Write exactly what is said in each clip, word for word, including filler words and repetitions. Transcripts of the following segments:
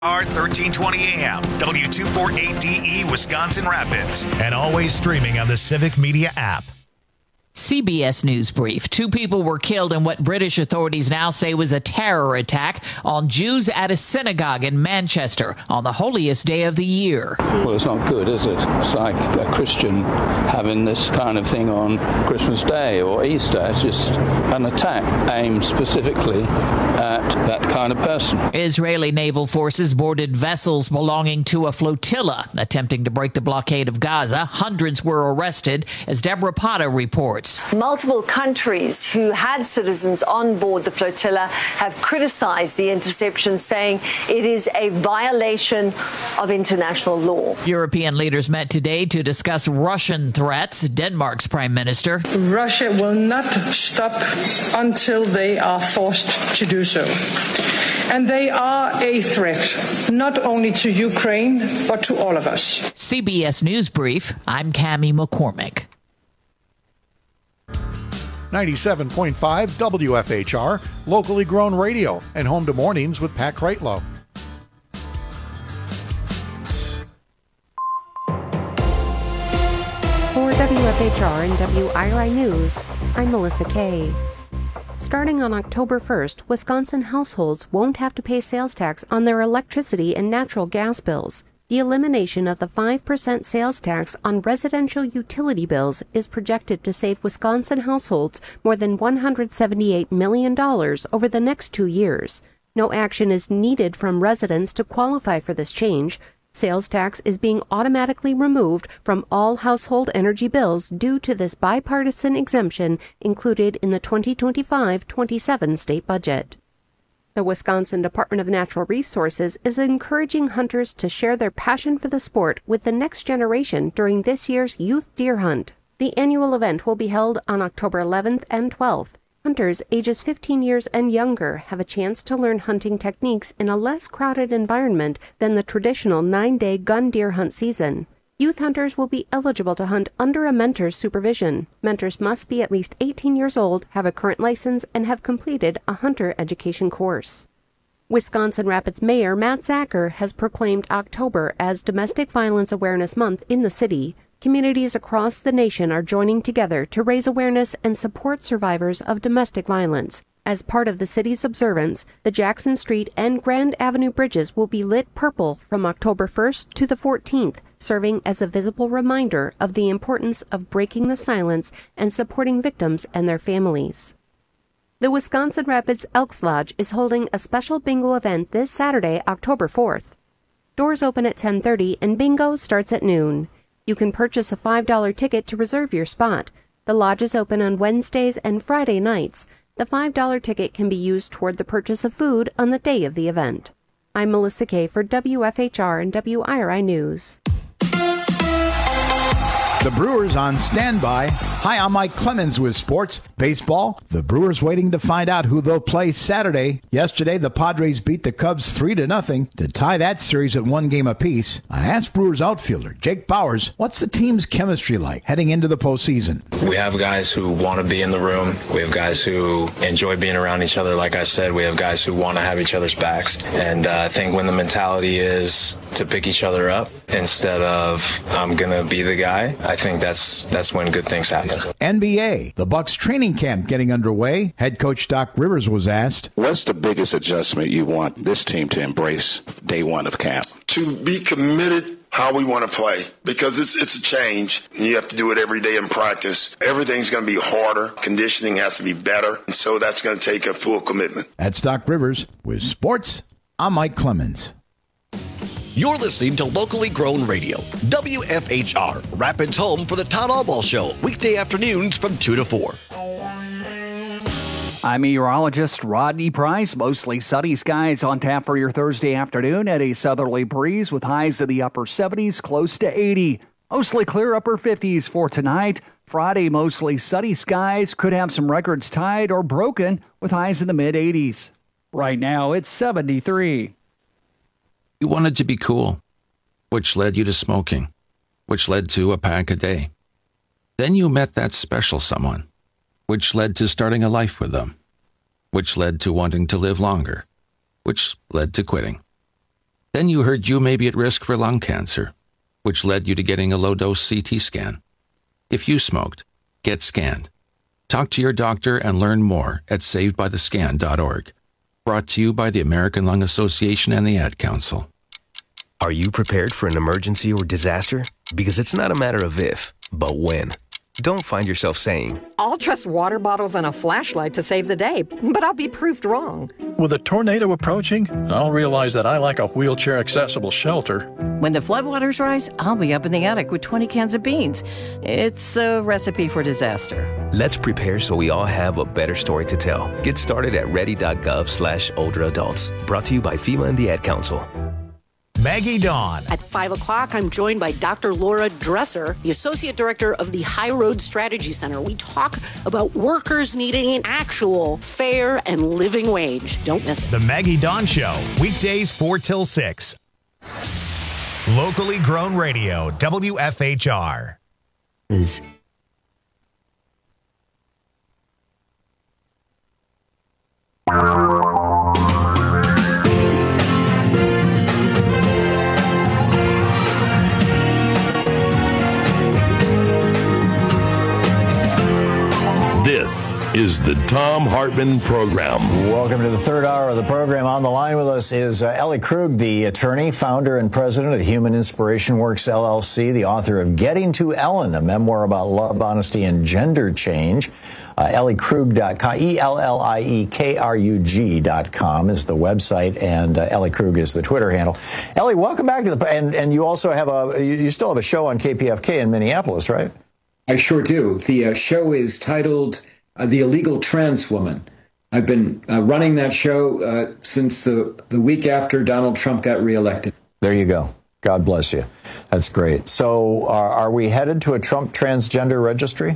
R thirteen twenty A M, W two forty-eight D E, Wisconsin Rapids, and always streaming on the Civic Media app. C B S News Brief. Two people were killed in what British authorities now say was a terror attack on Jews at a synagogue in Manchester on the holiest day of the year. Well, it's not good, is it? It's like a Christian having this kind of thing on Christmas Day or Easter. It's just an attack aimed specifically at that kind of person. Israeli naval forces boarded vessels belonging to a flotilla attempting to break the blockade of Gaza. Hundreds were arrested, as Deborah Potter reports. Multiple countries who had citizens on board the flotilla have criticized the interception, saying it is a violation of international law. European leaders met today to discuss Russian threats. Denmark's prime minister. Russia will not stop until they are forced to do so. And they are a threat, not only to Ukraine, but to all of us. C B S News Brief, I'm Cammie McCormick. ninety-seven point five W F H R, locally grown radio, and home to mornings with Pat Kreitlow. For W F H R and W I R I News, I'm Melissa Kay. Starting on October first, Wisconsin households won't have to pay sales tax on their electricity and natural gas bills. The elimination of the five percent sales tax on residential utility bills is projected to save Wisconsin households more than one hundred seventy-eight million dollars over the next two years. No action is needed from residents to qualify for this change. Sales tax is being automatically removed from all household energy bills due to this bipartisan exemption included in the twenty twenty-five twenty-seven state budget. The Wisconsin Department of Natural Resources is encouraging hunters to share their passion for the sport with the next generation during this year's Youth Deer Hunt. The annual event will be held on October eleventh and twelfth. Hunters ages fifteen years and younger have a chance to learn hunting techniques in a less crowded environment than the traditional nine-day gun deer hunt season. Youth hunters will be eligible to hunt under a mentor's supervision. Mentors must be at least eighteen years old, have a current license, and have completed a hunter education course. Wisconsin Rapids Mayor Matt Zacher has proclaimed October as Domestic Violence Awareness Month in the city. Communities across the nation are joining together to raise awareness and support survivors of domestic violence. As part of the city's observance, the Jackson Street and Grand Avenue bridges will be lit purple from October first to the fourteenth, serving as a visible reminder of the importance of breaking the silence and supporting victims and their families. The Wisconsin Rapids Elks Lodge is holding a special bingo event this Saturday, October fourth. Doors open at ten thirty and bingo starts at noon. You can purchase a five dollar ticket to reserve your spot. The lodge is open on Wednesdays and Friday nights. The five dollar ticket can be used toward the purchase of food on the day of the event. I'm Melissa Kay for W F H R and W I R I News. The Brewers on standby. Hi, I'm Mike Clemens with Sports Baseball. The Brewers waiting to find out who they'll play Saturday. Yesterday, the Padres beat the Cubs three to nothing to tie that series at one game apiece. I asked Brewers outfielder Jake Bowers, what's the team's chemistry like heading into the postseason? We have guys who want to be in the room. We have guys who enjoy being around each other. Like I said, we have guys who want to have each other's backs. And uh, I think when the mentality is to pick each other up instead of I'm going to be the guy, I think that's that's when good things happen. N B A, the Bucks training camp getting underway. Head coach Doc Rivers was asked, what's the biggest adjustment you want this team to embrace day one of camp? To be committed how we want to play, because it's it's a change and you have to do it every day in practice. Everything's going to be harder. Conditioning has to be better. And so that's going to take a full commitment. That's Doc Rivers with Sports. I'm Mike Clemens. You're listening to locally grown radio, W F H R, Rapids home for the Todd Allball Show, weekday afternoons from two to four. I'm meteorologist Rodney Price. Mostly sunny skies on tap for your Thursday afternoon at a southerly breeze with highs in the upper seventies, close to eighty. Mostly clear upper fifties for tonight. Friday, mostly sunny skies. Could have some records tied or broken with highs in the mid-eighties. Right now, it's seventy-three. You wanted to be cool, which led you to smoking, which led to a pack a day. Then you met that special someone, which led to starting a life with them, which led to wanting to live longer, which led to quitting. Then you heard you may be at risk for lung cancer, which led you to getting a low-dose C T scan. If you smoked, get scanned. Talk to your doctor and learn more at saved by the scan dot org. Brought to you by the American Lung Association and the Ad Council. Are you prepared for an emergency or disaster? Because it's not a matter of if, but when. Don't find yourself saying, I'll trust water bottles and a flashlight to save the day, but I'll be proved wrong. With a tornado approaching, I'll realize that I lack a wheelchair-accessible shelter. When the floodwaters rise, I'll be up in the attic with twenty cans of beans. It's a recipe for disaster. Let's prepare so we all have a better story to tell. Get started at ready.gov slash older adults. Brought to you by FEMA and the Ad Council. Maggie Dawn. At five o'clock, I'm joined by Doctor Laura Dresser, the Associate Director of the High Road Strategy Center. We talk about workers needing an actual fair and living wage. Don't miss it. The Maggie Dawn Show, weekdays four till six. Locally grown radio, W F H R. Is This is the Thom Hartmann Program. Welcome to the third hour of the program. On the line with us is uh, Ellie Krug, the attorney, founder and president of Human Inspiration Works, L L C, the author of Getting to Ellen, a memoir about love, honesty, and gender change. Uh, Ellie Krug dot com, E L L I E K R U G dot com is the website, and uh, Ellie Krug is the Twitter handle. Ellie, welcome back to the, and, and you also have a, you, you still have a show on K P F K in Minneapolis, right? I sure do. The uh, show is titled uh, The Illegal Trans Woman. I've been uh, running that show uh, since the, the week after Donald Trump got reelected. There you go. God bless you. That's great. So uh, are we headed to a Trump transgender registry?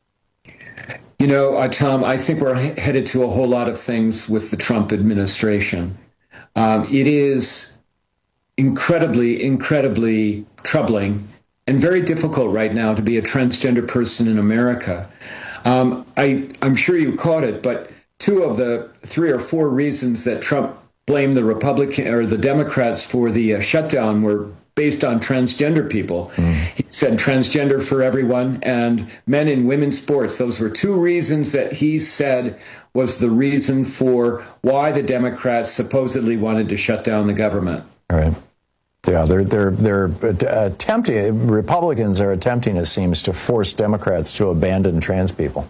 You know, uh, Tom, I think we're he- headed to a whole lot of things with the Trump administration. Um, it is incredibly, incredibly troubling and very difficult right now to be a transgender person in America. Um, I, I'm sure you caught it, but two of the three or four reasons that Trump blamed the Republican or the Democrats for the uh, shutdown were based on transgender people. Mm. He said transgender for everyone and men in women's sports. Those were two reasons that he said was the reason for why the Democrats supposedly wanted to shut down the government. All right. Yeah, they're they're they're attempting. Republicans are attempting, it seems, to force Democrats to abandon trans people.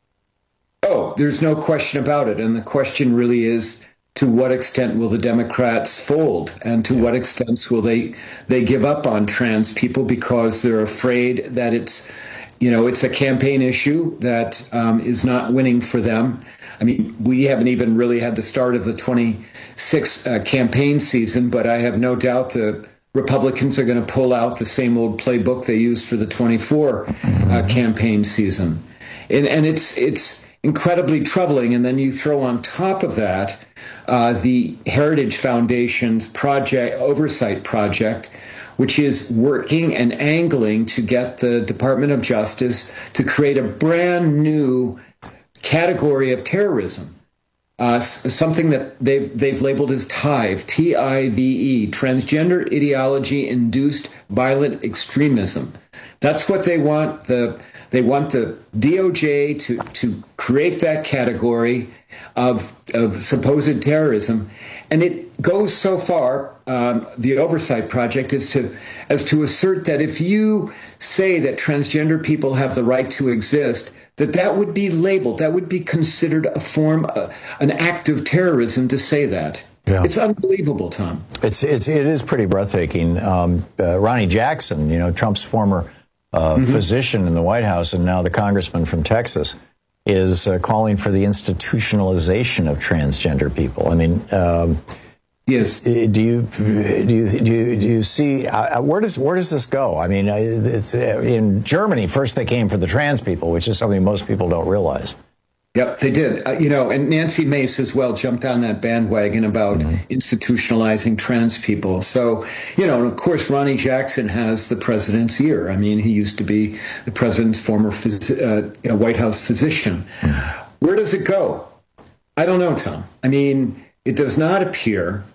Oh, there's no question about it. And the question really is, to what extent will the Democrats fold, and to yeah. what extent will they they give up on trans people because they're afraid that it's, you know, it's a campaign issue that um, is not winning for them. I mean, we haven't even really had the start of the twenty-six uh, campaign season, but I have no doubt the Republicans are going to pull out the same old playbook they used for the twenty-four uh, campaign season. And, and it's it's incredibly troubling. And then you throw on top of that uh, the Heritage Foundation's project oversight project, which is working and angling to get the Department of Justice to create a brand new category of terrorism, uh, something that they've they've labeled as TIVE, T I V E, Transgender Ideology Induced Violent Extremism. That's what they want. The they want the D O J to to create that category of of supposed terrorism, and it goes so far. Um, the oversight project is to as to assert that if you say that transgender people have the right to exist, that that would be labeled, that would be considered a form, uh, an act of terrorism to say that. Yeah. It's unbelievable, Tom. It's it's it is pretty breathtaking. Um, uh, Ronnie Jackson, you know, Trump's former uh, mm-hmm. physician in the White House and now the congressman from Texas, is uh, calling for the institutionalization of transgender people. I mean, um, yes. Do you do you do you, do you see uh, where does where does this go? I mean, it's, uh, in Germany, first they came for the trans people, which is something most people don't realize. Yep, they did. Uh, you know, and Nancy Mace as well jumped on that bandwagon about mm-hmm. institutionalizing trans people. So, you know, and of course, Ronnie Jackson has the president's ear. I mean, he used to be the president's former phys- uh, White House physician. Mm-hmm. Where does it go? I don't know, Tom. I mean, it does not appear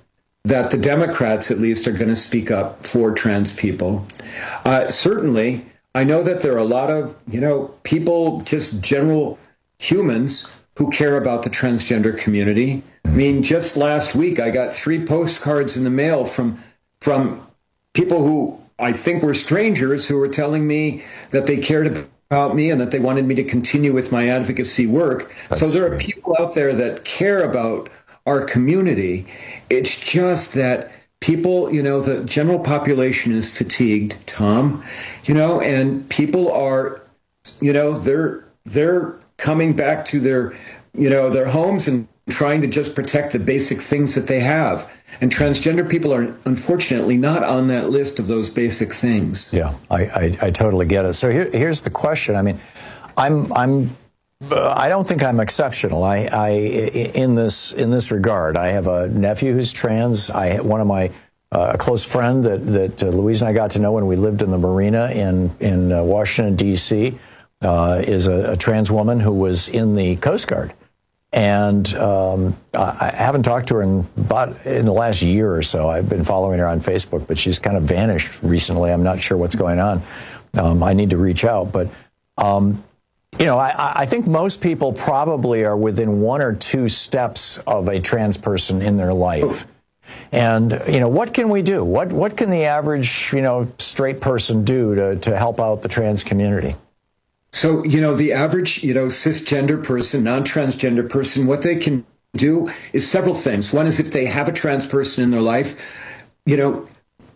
that the Democrats, at least, are going to speak up for trans people. Uh, certainly, I know that there are a lot of, you know, people, just general humans who care about the transgender community. I mean, just last week, I got three postcards in the mail from from people who I think were strangers who were telling me that they cared about me and that they wanted me to continue with my advocacy work. That's so there sweet. Are people out there that care about our community. It's just that people, you know, the general population is fatigued, Tom, you know, and people are, you know, they're they're coming back to their, you know, their homes and trying to just protect the basic things that they have. And transgender people are unfortunately not on that list of those basic things. Yeah, I, I, I totally get it. So here, here's the question. I mean, I'm I'm Uh, I don't think I'm exceptional. I, I, in this, in this regard, I have a nephew who's trans. I, one of my, uh, a close friend that, that uh, Louise and I got to know when we lived in the marina in, in uh, Washington, D C, uh, is a, a trans woman who was in the Coast Guard. And um, I haven't talked to her in about in the last year or so. I've been following her on Facebook, but she's kind of vanished recently. I'm not sure what's going on. Um, I need to reach out, but, um, you know, I, I think most people probably are within one or two steps of a trans person in their life. And, you know, what can we do? What what can the average, you know, straight person do to, to help out the trans community? So, you know, the average, you know, cisgender person, non-transgender person, what they can do is several things. One is if they have a trans person in their life, you know,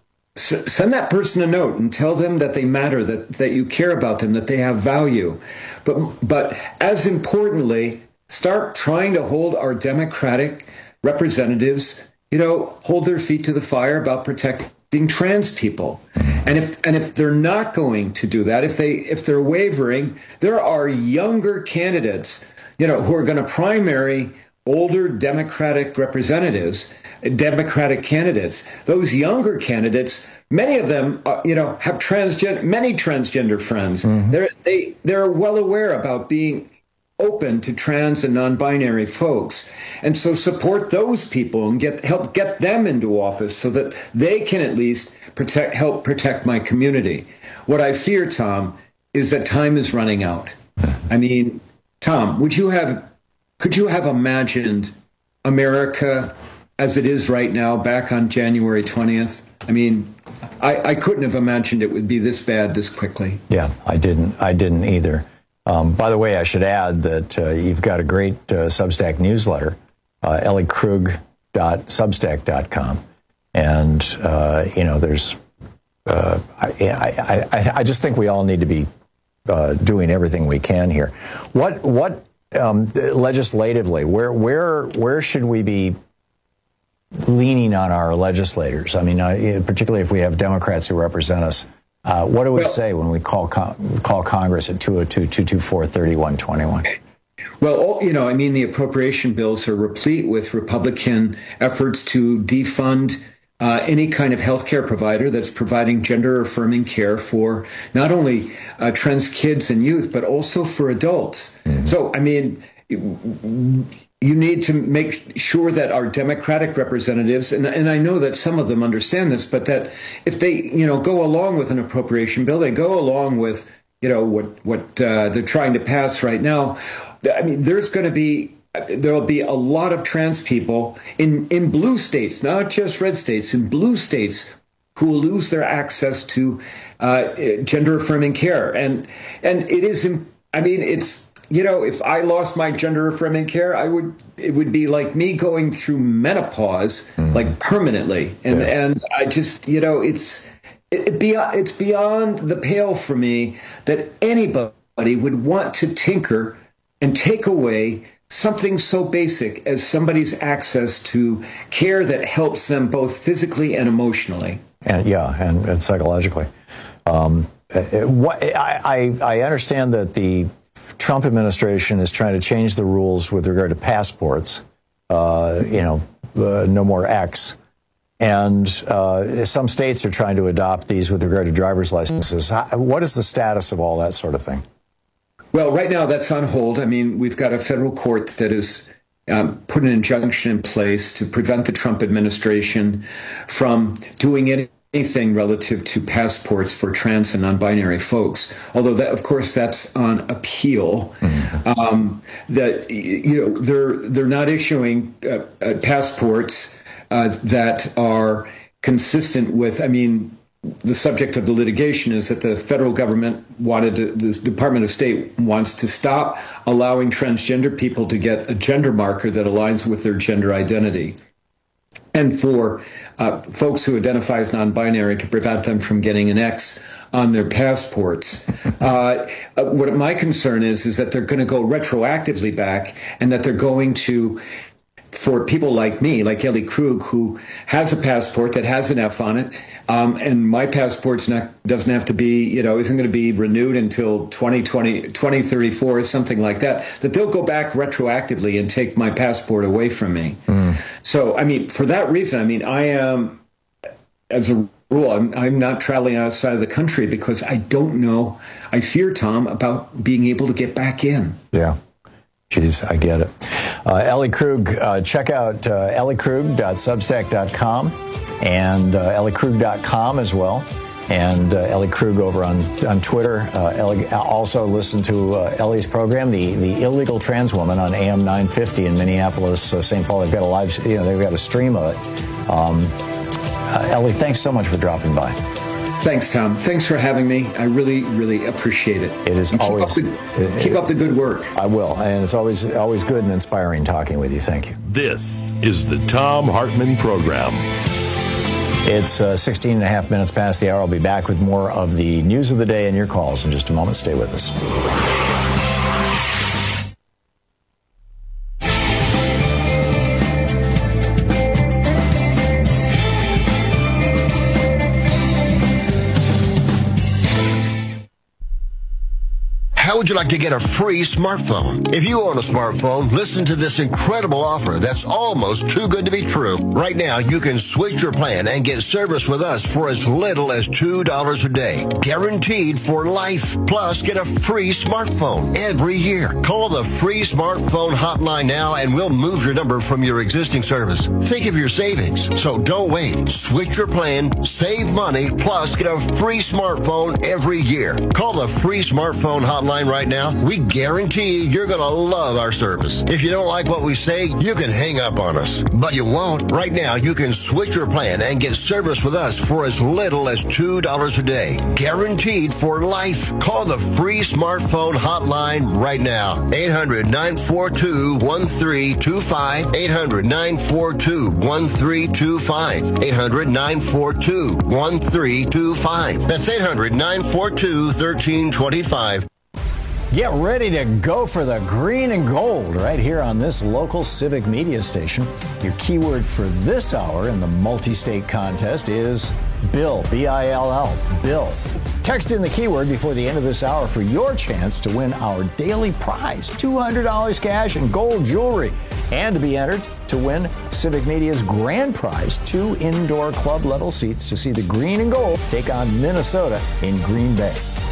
S- send that person a note and tell them that they matter, that, that you care about them, that they have value. But, but as importantly, start trying to hold our Democratic representatives, you know, hold their feet to the fire about protecting trans people. And if and if they're not going to do that, if they if they're wavering, there are younger candidates, you know, who are going to primary older Democratic representatives, Democratic candidates. Those younger candidates, many of them, uh, you know, have transgender, many transgender friends. Mm-hmm. They're they they're well aware about being open to trans and non-binary folks, and so support those people and get help get them into office so that they can at least protect help protect my community. What I fear, Tom, is that time is running out. I mean, Tom, would you have? Could you have imagined America as it is right now back on January twentieth? I mean, I, I couldn't have imagined it would be this bad this quickly. Yeah, I didn't. I didn't either. Um, by the way, I should add that uh, you've got a great uh, Substack newsletter, uh, ellie krug dot substack dot com. And, uh, you know, there's, uh, I, I, I, I just think we all need to be uh, doing everything we can here. What, what, Um, legislatively, where where where should we be leaning on our legislators? I mean, uh, particularly if we have Democrats who represent us. Uh, what do we well, say when we call con- call Congress at two oh two, two two four, three one two one? Well, you know, I mean, the appropriation bills are replete with Republican efforts to defund Uh, any kind of healthcare provider that's providing gender-affirming care for not only uh, trans kids and youth, but also for adults. Mm-hmm. So, I mean, you need to make sure that our Democratic representatives, and, and I know that some of them understand this, but that if they, you know, go along with an appropriation bill, they go along with, you know, what, what uh, they're trying to pass right now. I mean, there's going to be There'll be a lot of trans people in, in blue states, not just red states, in blue states who will lose their access to uh, gender-affirming care. And and it is, I mean, it's, you know, if I lost my gender-affirming care, I would, it would be like me going through menopause, mm-hmm. like permanently. And yeah. and I just, you know, it's, it, it be, it's beyond the pale for me that anybody would want to tinker and take away something so basic as somebody's access to care that helps them both physically and emotionally. And yeah, and, and psychologically. Um, what, I, I, I understand that the Trump administration is trying to change the rules with regard to passports, uh, you know, uh, no more X. And uh, some states are trying to adopt these with regard to driver's licenses. How, what is the status of all that sort of thing? Well, right now that's on hold. I mean, we've got a federal court that is um, put an injunction in place to prevent the Trump administration from doing any anything relative to passports for trans and non-binary folks. Although that, of course, that's on appeal. Mm-hmm. Um, that you know they're they're not issuing uh, uh, passports uh, that are consistent with. I mean, the subject of the litigation is that the federal government wanted to, the Department of State wants to stop allowing transgender people to get a gender marker that aligns with their gender identity. And for uh, folks who identify as non-binary to prevent them from getting an X on their passports. Uh, what my concern is, is that they're going to go retroactively back and that they're going to, for people like me, like Ellie Krug, who has a passport that has an F on it, um, and my passport's not, doesn't have to be, you know, isn't going to be renewed until twenty twenty, twenty thirty-four or something like that, that they'll go back retroactively and take my passport away from me. Mm. So, I mean, for that reason, I mean, I am, as a rule, I'm, I'm not traveling outside of the country because I don't know, I fear, Tom, about being able to get back in. Yeah. Geez, I get it. Uh, Ellie Krug, uh, check out uh, ellie krug dot substack dot com and uh, ellie krug dot com as well. And uh, Ellie Krug over on on Twitter. Uh, Ellie, also listen to uh, Ellie's program, the the Illegal Trans Woman, on A M nine fifty in Minneapolis, uh, Saint Paul. They've got a live, you know, they've got a stream of it. Um, uh, Ellie, thanks so much for dropping by. Thanks, Tom. Thanks for having me. I really, really appreciate it. It is and keep always up the, it, keep up the good work. I will, and it's always always good and inspiring talking with you. Thank you. This is the Tom Hartman Program. It's uh, sixteen and a half minutes past the hour. I'll be back with more of the news of the day and your calls in just a moment. Stay with us. How would you like to get a free smartphone? If you own a smartphone, listen to this incredible offer that's almost too good to be true. Right now, you can switch your plan and get service with us for as little as two dollars a day. Guaranteed for life. Plus, get a free smartphone every year. Call the free smartphone hotline now and we'll move your number from your existing service. Think of your savings. So don't wait. Switch your plan, save money, plus get a free smartphone every year. Call the free smartphone hotline right now. We guarantee you're going to love our service. If you don't like what we say, you can hang up on us. But you won't. Right now, you can switch your plan and get service with us for as little as two dollars a day. Guaranteed for life. Call the free smartphone hotline right now. eight hundred, nine four two, one three two five. eight hundred, nine four two, one three two five. eight hundred, nine four two, one three two five. That's eight hundred, nine four two, one three two five. Get ready to go for the green and gold right here on this local civic media station. Your keyword for this hour in the multi-state contest is Bill, B I L L, Bill. Text in the keyword before the end of this hour for your chance to win our daily prize, two hundred dollars cash and gold jewelry, and to be entered to win Civic Media's grand prize, two indoor club level seats to see the green and gold take on Minnesota in Green Bay.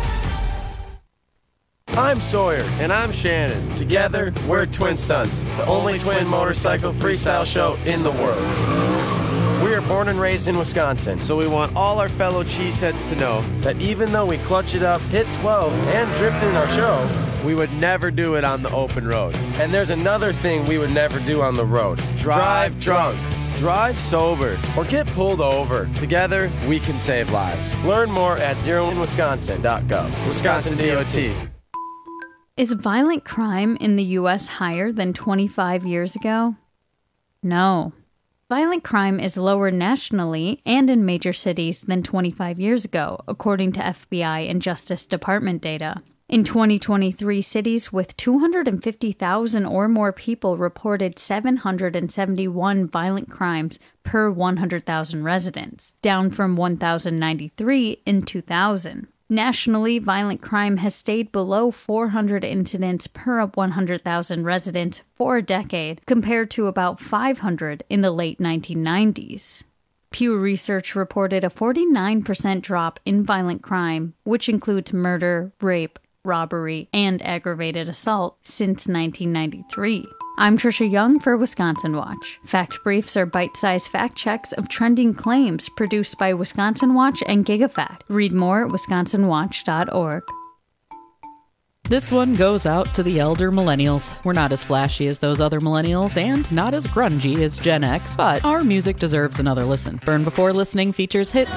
I'm Sawyer. And I'm Shannon. Together, we're Twin Stunts, the only twin motorcycle freestyle show in the world. We are born and raised in Wisconsin, so we want all our fellow cheeseheads to know that even though we clutch it up, hit twelve, and drift in our show, we would never do it on the open road. And there's another thing we would never do on the road. Drive drunk. Drive sober or get pulled over. Together, we can save lives. Learn more at zero in wisconsin dot gov. Wisconsin D O T. Is violent crime in the U S higher than twenty-five years ago? No. Violent crime is lower nationally and in major cities than twenty-five years ago, according to F B I and Justice Department data. In twenty twenty-three, cities with two hundred fifty thousand or more people reported seven hundred seventy-one violent crimes per one hundred thousand residents, down from one thousand ninety-three in two thousand. Nationally, violent crime has stayed below four hundred incidents per one hundred thousand residents for a decade, compared to about five hundred in the late nineteen nineties. Pew Research reported a forty-nine percent drop in violent crime, which includes murder, rape, robbery, and aggravated assault, since nineteen ninety-three. I'm Trisha Young for Wisconsin Watch. Fact Briefs are bite-sized fact checks of trending claims produced by Wisconsin Watch and GigaFact. Read more at wisconsin watch dot org. This one goes out to the elder millennials. We're not as flashy as those other millennials and not as grungy as Gen X, but our music deserves another listen. Burn Before Listening features hits,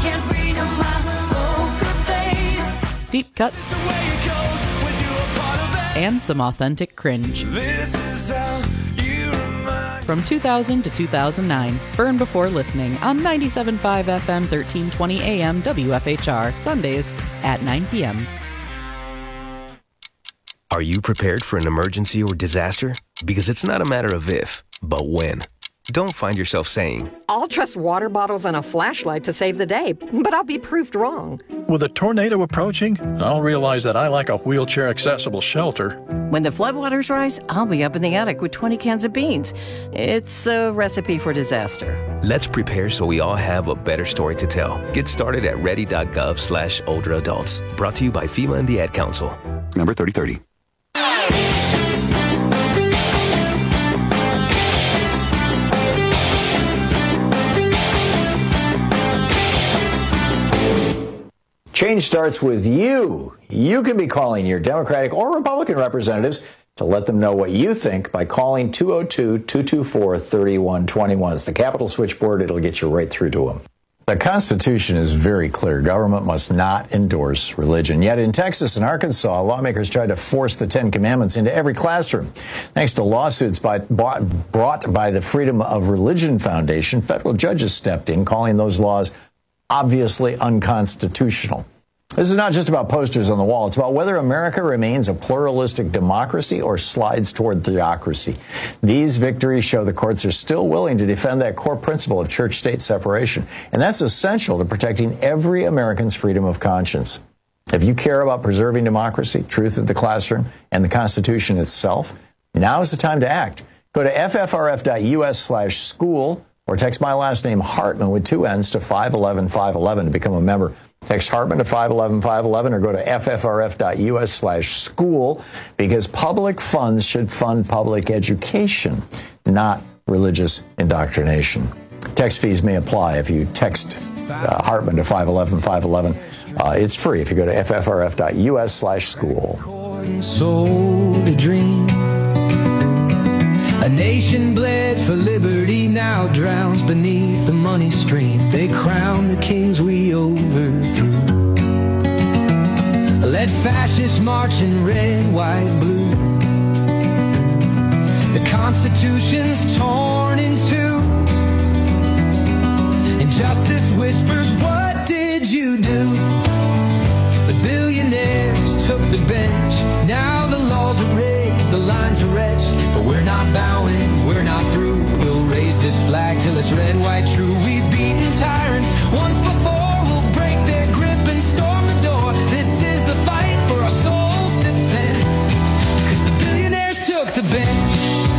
deep cuts, and some authentic cringe. From two thousand to two thousand nine, Burn Before Listening on ninety-seven point five F M, thirteen twenty A M, W F H R, Sundays at nine p.m. Are you prepared for an emergency or disaster? Because it's not a matter of if, but when. Don't find yourself saying, I'll trust water bottles and a flashlight to save the day, but I'll be proved wrong. With a tornado approaching, I'll realize that I lack a wheelchair-accessible shelter. When the floodwaters rise, I'll be up in the attic with twenty cans of beans. It's a recipe for disaster. let's prepare so we all have a better story to tell. Get started at ready.gov slash older adults. Brought to you by FEMA and the Ad Council. Number thirty thirty. Change starts with you. You can be calling your Democratic or Republican representatives to let them know what you think by calling two oh two, two two four, three one two one. It's the Capitol switchboard. It'll get you right through to them. The Constitution is very clear. Government must not endorse religion. Yet in Texas and Arkansas, lawmakers tried to force the Ten Commandments into every classroom. Thanks to lawsuits by, brought by the Freedom of Religion Foundation, federal judges stepped in, calling those laws obviously unconstitutional. This is not just about posters on the wall. It's about whether America remains a pluralistic democracy or slides toward theocracy. These victories show the courts are still willing to defend that core principle of church-state separation, and that's essential to protecting every American's freedom of conscience. If you care about preserving democracy, truth in the classroom, and the Constitution itself, now is the time to act. Go to ffrf.us slash school or text my last name, Hartman, with two N's to five one one, five one one to become a member. Text Hartman to five one one, five one one or go to ffrf.us slash school because public funds should fund public education, not religious indoctrination. Text fees may apply if you text uh, Hartman to five one one, five one one. Uh, it's free if you go to ffrf.us slash school. Sold a dream. A nation bled for liberty now drowns beneath the money stream. They crown the kings we overthrew. Let fascists march in red, white, blue. The Constitution's torn in two. Injustice whispers, what did you do? The billionaires took the bench. Now the laws are rigged, the lines are etched. But we're not bowing, we're not through. We'll raise this flag till it's red, white, true. We've beaten tyrants once before. We'll break their grip and storm the door. This is the fight for our soul's defense. Cause the billionaires took the bench.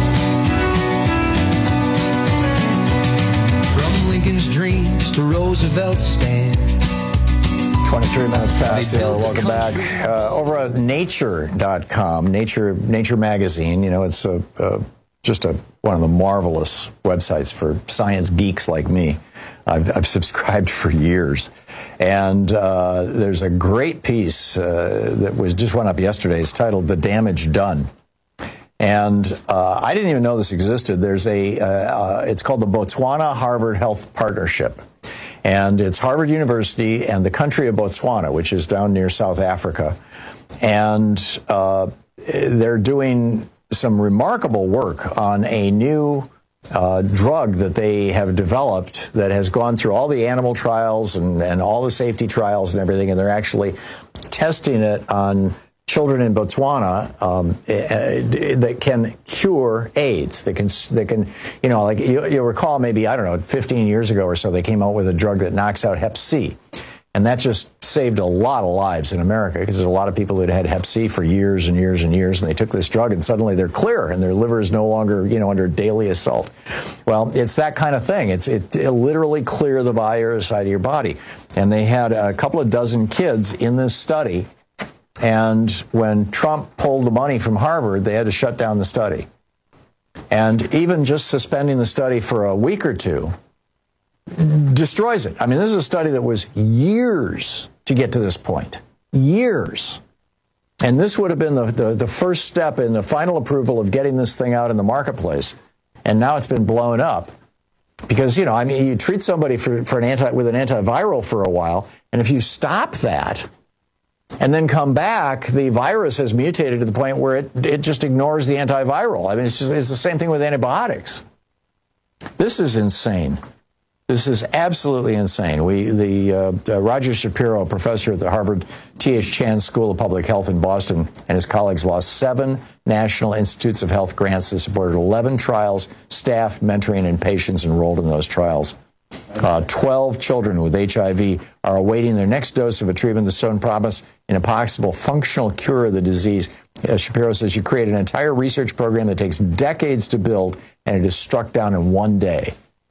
From Lincoln's dreams to Roosevelt's stand. twenty-three minutes past the hour. Welcome back. Uh, over at nature dot com, Nature Nature magazine, you know, it's a, uh, just a, one of the marvelous websites for science geeks like me. I've, I've subscribed for years. And uh, there's a great piece uh, that was just went up yesterday. It's titled The Damage Done. And uh, I didn't even know this existed. There's a, uh, uh, it's called the Botswana-Harvard Health Partnership. And it's Harvard University and the country of Botswana, which is down near South Africa. And uh, they're doing some remarkable work on a new uh, drug that they have developed that has gone through all the animal trials and, and all the safety trials and everything. And they're actually testing it on children in Botswana um, uh, that can cure AIDS. They can, they can, you know, like you, you'll recall maybe, I don't know, fifteen years ago or so, they came out with a drug that knocks out hep C. And that just saved a lot of lives in America because there's a lot of people that had hep C for years and years and years. And they took this drug and suddenly they're clear and their liver is no longer, you know, under daily assault. Well, it's that kind of thing. It's, it, it'll literally clear the virus out of your body. And they had a couple of dozen kids in this study. And when Trump pulled the money from Harvard, they had to shut down the study And even just suspending the study for a week or two destroys it. I mean, this is a study that was years to get to this point. Years. And this would have been the, the, the first step in the final approval of getting this thing out in the marketplace. And now it's been blown up. Because, you know, I mean, you treat somebody for, for an anti, with an antiviral for a while, and if you stop that and then come back, the virus has mutated to the point where it, it just ignores the antiviral. I mean, it's, just, it's the same thing with antibiotics. This is insane. This is absolutely insane. We, the uh, uh, Roger Shapiro, professor at the Harvard T H Chan School of Public Health in Boston, and his colleagues lost seven National Institutes of Health grants that supported eleven trials, staff, mentoring, and patients enrolled in those trials. Uh, twelve children with H I V are awaiting their next dose of a treatment that's shown promise in a possible functional cure of the disease. As Shapiro says, you create an entire research program that takes decades to build, and it is struck down in one day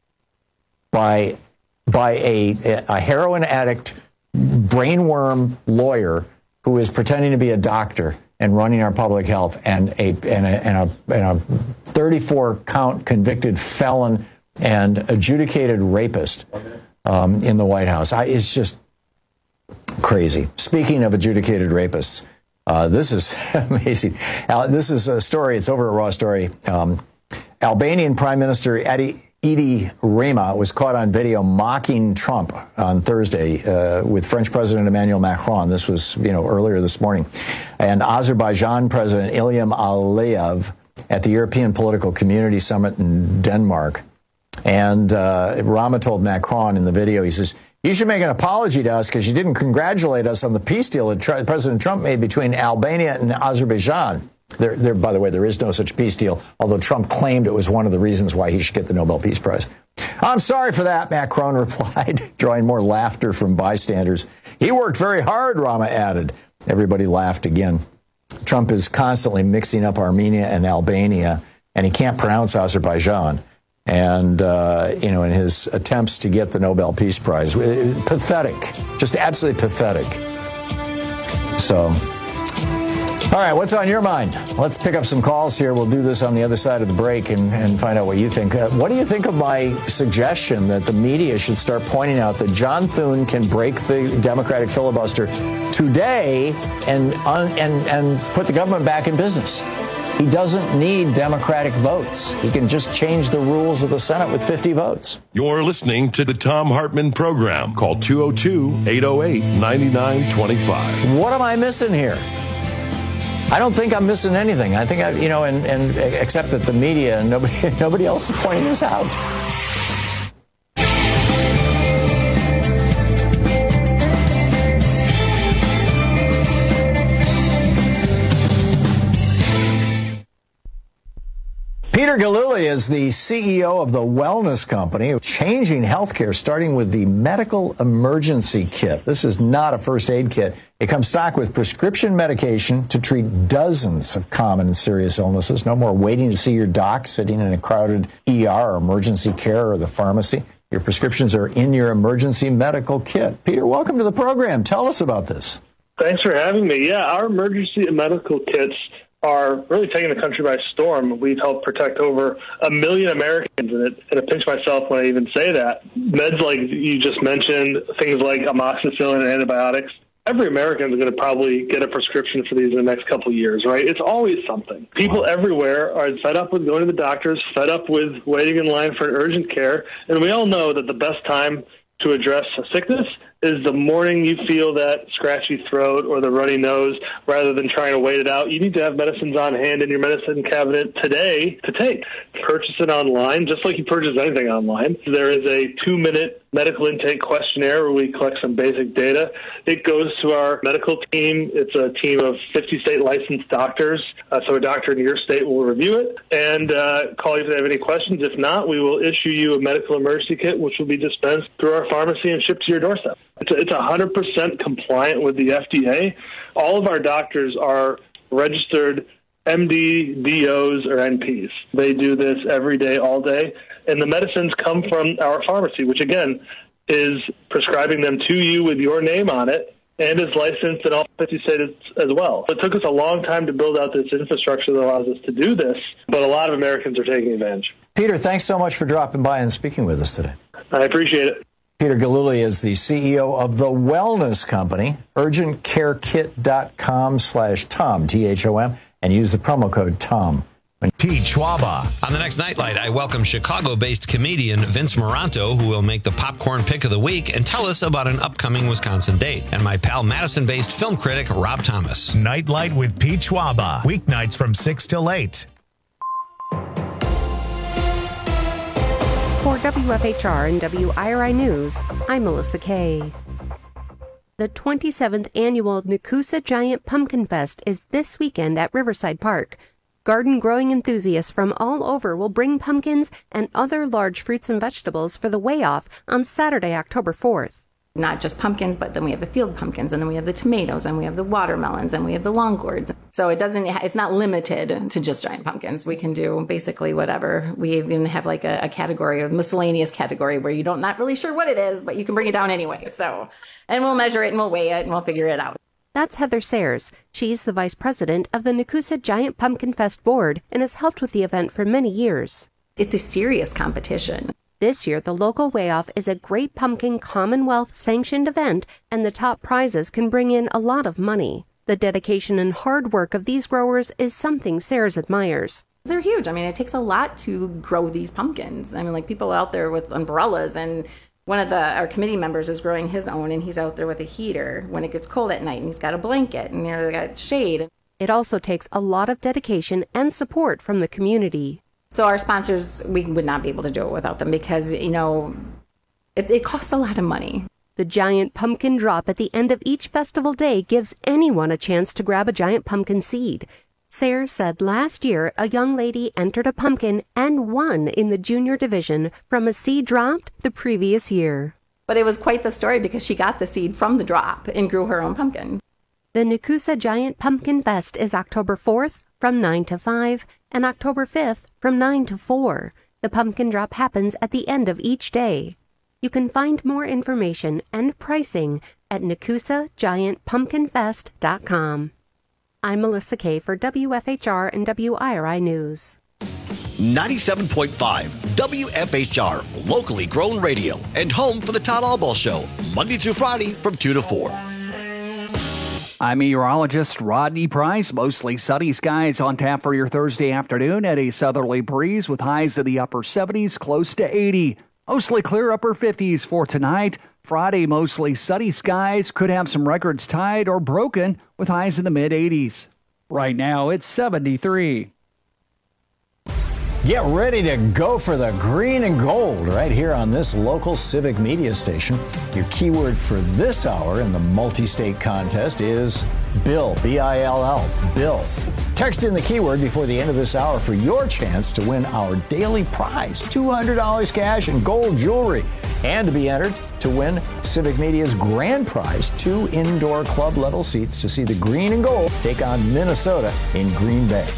by by a, a heroin addict, brainworm lawyer who is pretending to be a doctor and running our public health, and a and a, and a, and a thirty-four count convicted felon and adjudicated rapist um, in the White House. I, it's just crazy. Speaking of adjudicated rapists, uh, this is amazing. Uh, this is a story. It's over at Raw Story. Um, Albanian Prime Minister Edi, Edi Rama was caught on video mocking Trump on Thursday uh, with French President Emmanuel Macron. This was, you know, earlier this morning. And Azerbaijan President Ilham Aliyev at the European Political Community Summit in Denmark. And uh, Rama told Macron in the video, he says, you should make an apology to us because you didn't congratulate us on the peace deal that tr- President Trump made between Albania and Azerbaijan. There, there, by the way, there is no such peace deal, although Trump claimed it was one of the reasons why he should get the Nobel Peace Prize. I'm sorry for that, Macron replied, drawing more laughter from bystanders. He worked very hard, Rama added. Everybody laughed again. Trump is constantly mixing up Armenia and Albania, and he can't pronounce Azerbaijan. And, uh, you know, in his attempts to get the Nobel Peace Prize, pathetic, just absolutely pathetic. So... all right, what's on your mind? Let's pick up some calls here. We'll do this on the other side of the break and, and find out what you think. Uh, what do you think of my suggestion that the media should start pointing out that John Thune can break the Democratic filibuster today and, un, and, and put the government back in business? He doesn't need Democratic votes. He can just change the rules of the Senate with fifty votes. You're listening to the Thom Hartmann Program. Call two oh two, eight oh eight, nine nine two five. What am I missing here? I don't think I'm missing anything. I think I, you know, and, and except that the media and nobody, nobody else is pointing this out. Peter Gillooly is the C E O of the Wellness Company, changing healthcare, starting with the medical emergency kit. This is not a first aid kit. It comes stocked with prescription medication to treat dozens of common and serious illnesses. No more waiting to see your doc, sitting in a crowded E R or emergency care or the pharmacy. Your prescriptions are in your emergency medical kit. Peter, welcome to the program. Tell us about this. Thanks for having me. Yeah, our emergency medical kits are really taking the country by storm. We've helped protect over a million Americans, and it, and I pinch myself when I even say that. Meds like you just mentioned, things like amoxicillin and antibiotics, every American is going to probably get a prescription for these in the next couple of years, right? It's always something. People everywhere are fed up with going to the doctors, fed up with waiting in line for urgent care, and we all know that the best time to address a sickness is the morning you feel that scratchy throat or the runny nose, rather than trying to wait it out. You need to have medicines on hand in your medicine cabinet today to take. Purchase it online, just like you purchase anything online. There is a two-minute medical intake questionnaire where we collect some basic data. It goes to our medical team. It's a team of fifty state licensed doctors. Uh, so a doctor in your state will review it and uh, call you if they have any questions. If not, we will issue you a medical emergency kit, which will be dispensed through our pharmacy and shipped to your doorstep. It's, it's one hundred percent compliant with the F D A. All of our doctors are registered M D, D Os, or N Ps. They do this every day, all day. And the medicines come from our pharmacy, which, again, is prescribing them to you with your name on it and is licensed in all fifty states as well. It took us a long time to build out this infrastructure that allows us to do this, but a lot of Americans are taking advantage. Peter, thanks so much for dropping by and speaking with us today. I appreciate it. Peter Gillooly is the C E O of the Wellness Company, urgent care kit dot com slash Tom, T H O M, and use the promo code TOM. Pete Schwaba. On the next Nightlight, I welcome Chicago-based comedian Vince Moranto, who will make the popcorn pick of the week and tell us about an upcoming Wisconsin date. And my pal Madison-based film critic Rob Thomas. Nightlight with Pete Schwaba. Weeknights from six till eight. For W F H R and W I R I News, I'm Melissa Kay. The twenty-seventh Annual Nekoosa Giant Pumpkin Fest is this weekend at Riverside Park. Garden growing enthusiasts from all over will bring pumpkins and other large fruits and vegetables for the weigh-off on Saturday, October fourth. Not just pumpkins, but then we have the field pumpkins, and then we have the tomatoes, and we have the watermelons, and we have the long gourds. So it doesn't, it's not limited to just giant pumpkins. We can do basically whatever. We even have like a, a category, a miscellaneous category where you don't, not really sure what it is, but you can bring it down anyway. So, and we'll measure it and we'll weigh it and we'll figure it out. That's Heather Sayers. She's the vice president of the Nekoosa Giant Pumpkin Fest board and has helped with the event for many years. It's a serious competition. This year, the local weigh-off is a Great Pumpkin Commonwealth-sanctioned event, and the top prizes can bring in a lot of money. The dedication and hard work of these growers is something Sayers admires. They're huge. I mean, it takes a lot to grow these pumpkins. I mean, like people out there with umbrellas, and one of the our committee members is growing his own, and he's out there with a heater when it gets cold at night, and he's got a blanket, and they've got shade. It also takes a lot of dedication and support from the community. So our sponsors, we would not be able to do it without them because, you know, it, it costs a lot of money. The giant pumpkin drop at the end of each festival day gives anyone a chance to grab a giant pumpkin seed. Sayers said last year a young lady entered a pumpkin and won in the junior division from a seed dropped the previous year. But it was quite the story because she got the seed from the drop and grew her own pumpkin. The Nekoosa Giant Pumpkin Fest is October fourth from nine to five and October fifth from nine to four. The pumpkin drop happens at the end of each day. You can find more information and pricing at Nekoosa Giant Pumpkin Fest dot com. I'm Melissa Kay for W F H R and W I R I News. ninety-seven point five W F H R, locally grown radio, and home for the Todd Albaugh Show, Monday through Friday from two to four. I'm meteorologist Rodney Price. Mostly sunny skies on tap for your Thursday afternoon at a southerly breeze with highs in the upper seventies, close to eighty. Mostly clear upper fifties for tonight. Friday, mostly sunny skies. Could have some records tied or broken with highs in the mid-eighties. Right now, it's seventy-three. Get ready to go for the green and gold right here on this local civic media station. Your keyword for this hour in the multi-state contest is Bill, B I L L, Bill. Text in the keyword before the end of this hour for your chance to win our daily prize, two hundred dollars cash and gold jewelry, and to be entered to win Civic Media's grand prize, two indoor club level seats to see the green and gold take on Minnesota in Green Bay.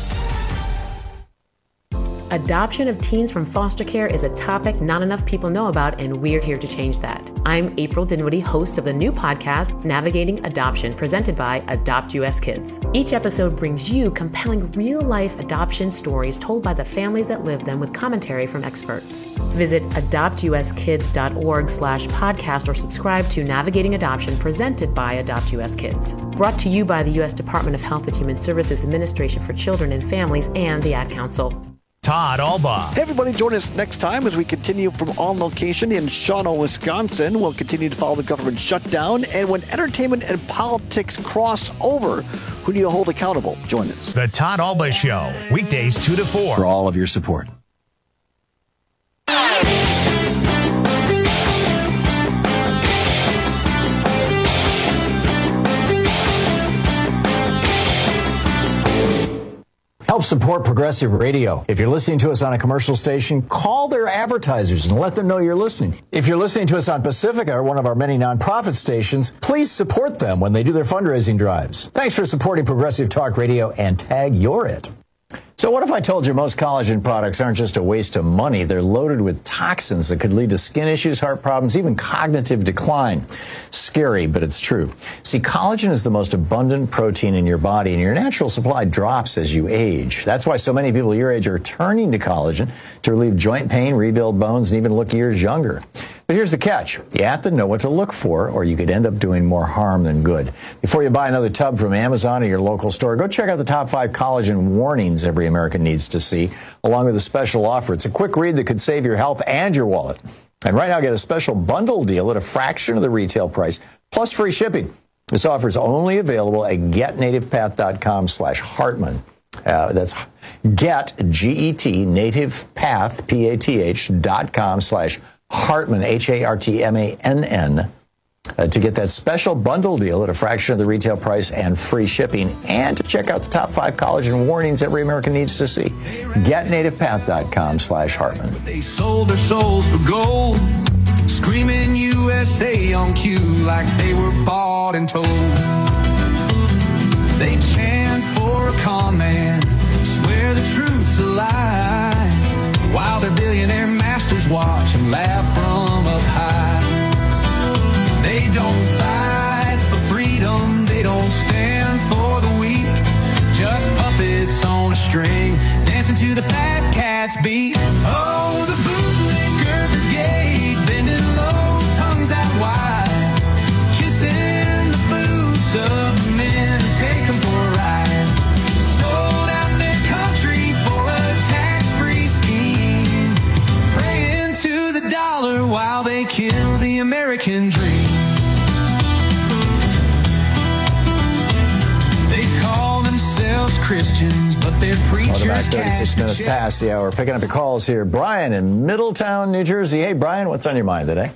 Adoption of teens from foster care is a topic not enough people know about, and we're here to change that. I'm April Dinwiddie, host of the new podcast, Navigating Adoption, presented by Adopt U S Kids. Each episode brings you compelling real-life adoption stories told by the families that live them with commentary from experts. Visit adopt u s kids dot org slash podcast or subscribe to Navigating Adoption, presented by Adopt U S Kids. Brought to you by the U S Department of Health and Human Services Administration for Children and Families and the Ad Council. Todd Albaugh. Hey, everybody, join us next time as we continue from on location in Shawano, Wisconsin. We'll continue to follow the government shutdown. And when entertainment and politics cross over, who do you hold accountable? Join us. The Todd Albaugh Show, weekdays two to four. For all of your support. Help support Progressive Radio. If you're listening to us on a commercial station, call their advertisers and let them know you're listening. If you're listening to us on Pacifica, or one of our many nonprofit stations, please support them when they do their fundraising drives. Thanks for supporting Progressive Talk Radio, and tag you're it. So what if I told you most collagen products aren't just a waste of money? They're loaded with toxins that could lead to skin issues, heart problems, even cognitive decline. Scary, but it's true. See, collagen is the most abundant protein in your body, and your natural supply drops as you age. That's why so many people your age are turning to collagen to relieve joint pain, rebuild bones, and even look years younger. But here's the catch. You have to know what to look for, or you could end up doing more harm than good. Before you buy another tub from Amazon or your local store, go check out the top five collagen warnings every American needs to see, along with a special offer. It's a quick read that could save your health and your wallet. And right now, get a special bundle deal at a fraction of the retail price, plus free shipping. This offer is only available at getnativepath.com slash Hartman. Uh, that's get, G E T, nativepath, P A T H, dot com slash Hartman, H A R T M A N N, uh, to get that special bundle deal at a fraction of the retail price and free shipping, and to check out the top five collagen warnings every American needs to see. GetNativePath.com slash Hartman. They sold their souls for gold, screaming U S A on cue like they were bought and told. They chant for a con man, swear the truth's a lie, while their billionaire masters watch and laugh from up high. They don't fight for freedom, they don't stand for the weak, just puppets on a string, dancing to the fat cat's beat. Oh, the bootlicker brigade, bending low, tongues out wide, kissing the boots of men who take them for a ride. Sold out their country for a tax-free scheme, praying to the dollar while they kill the American dream. They call themselves Christians, but they're preachers. Welcome back, thirty-six minutes past the hour. Picking up your calls here. Brian in Middletown, New Jersey. Hey, Brian, what's on your mind today?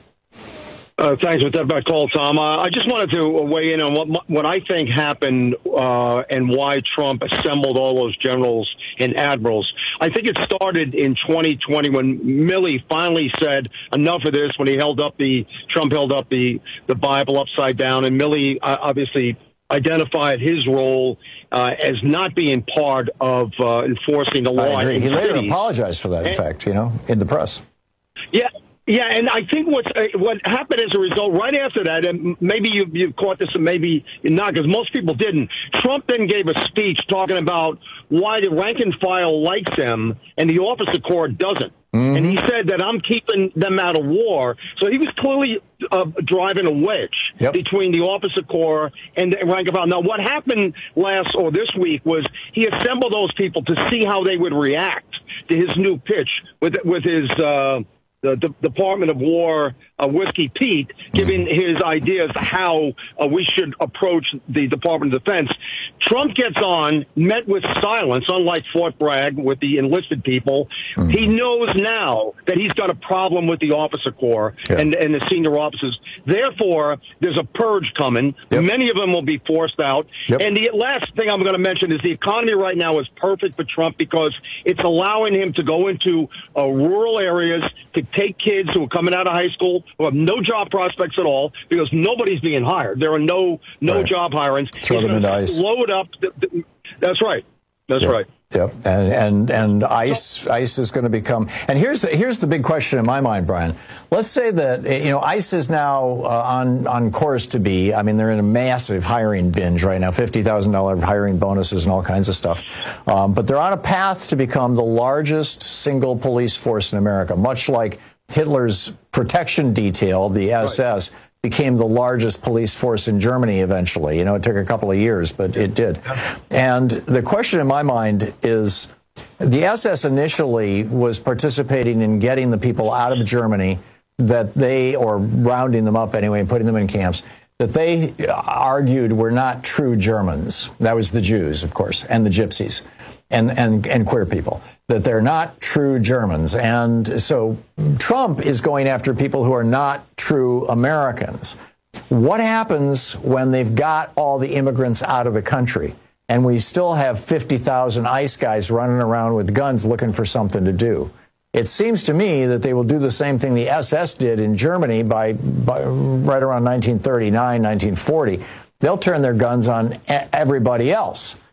Uh, thanks for that call, Tom. Uh, I just wanted to weigh in on what what I think happened uh, and why Trump assembled all those generals and admirals. I think it started in twenty twenty when Milley finally said enough of this. When he held up the Trump held up the the Bible upside down, and Milley uh, obviously identified his role uh, as not being part of uh, enforcing the law. I agree. In He later cities. apologized for that, in And- fact, you know, in the press. Yeah. Yeah, and I think what's, uh, what happened as a result, right after that, and maybe you, you caught this and maybe not, because most people didn't, Trump then gave a speech talking about why the rank and file likes him and the officer corps doesn't. Mm-hmm. And he said that I'm keeping them out of war. So he was clearly uh, driving a wedge yep. between the officer corps and the rank and file. Now, what happened last or this week was he assembled those people to see how they would react to his new pitch with with his uh, the, the Department of War uh, Whiskey Pete giving his ideas how uh, we should approach the Department of Defense. Trump gets on, met with silence, unlike Fort Bragg with the enlisted people. Mm-hmm. He knows now that he's got a problem with the officer corps yeah. and, and the senior officers. Therefore, there's a purge coming. Yep. Many of them will be forced out. Yep. And the last thing I'm going to mention is the economy right now is perfect for Trump because it's allowing him to go into uh, rural areas to take kids who are coming out of high school who have no job prospects at all because nobody's being hired. There are no no right. job hirings. Throw them into ICE. Load up. The, the, that's right. That's yep. right. Yep. And and and ICE ICE is going to become. And here's the here's the big question in my mind, Brian. Let's say that you know ICE is now uh, on on course to be. I mean, they're in a massive hiring binge right now, fifty thousand dollar hiring bonuses and all kinds of stuff. Um, but they're on a path to become the largest single police force in America, much like Hitler's protection detail, the S S, right. became the largest police force in Germany eventually. You know, it took a couple of years, but it did. And the question in my mind is, the S S initially was participating in getting the people out of Germany that they, or rounding them up anyway, and putting them in camps, that they argued were not true Germans. That was the Jews, of course, and the Gypsies. And, and, and queer people, that they're not true Germans. And so Trump is going after people who are not true Americans. What happens when they've got all the immigrants out of the country and we still have fifty thousand ICE guys running around with guns looking for something to do? It seems to me that they will do the same thing the S S did in Germany by, by right around nineteen thirty-nine, nineteen forty. They'll turn their guns on everybody else.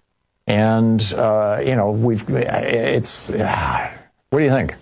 And, uh, you know, we've, it's, uh, what do you think?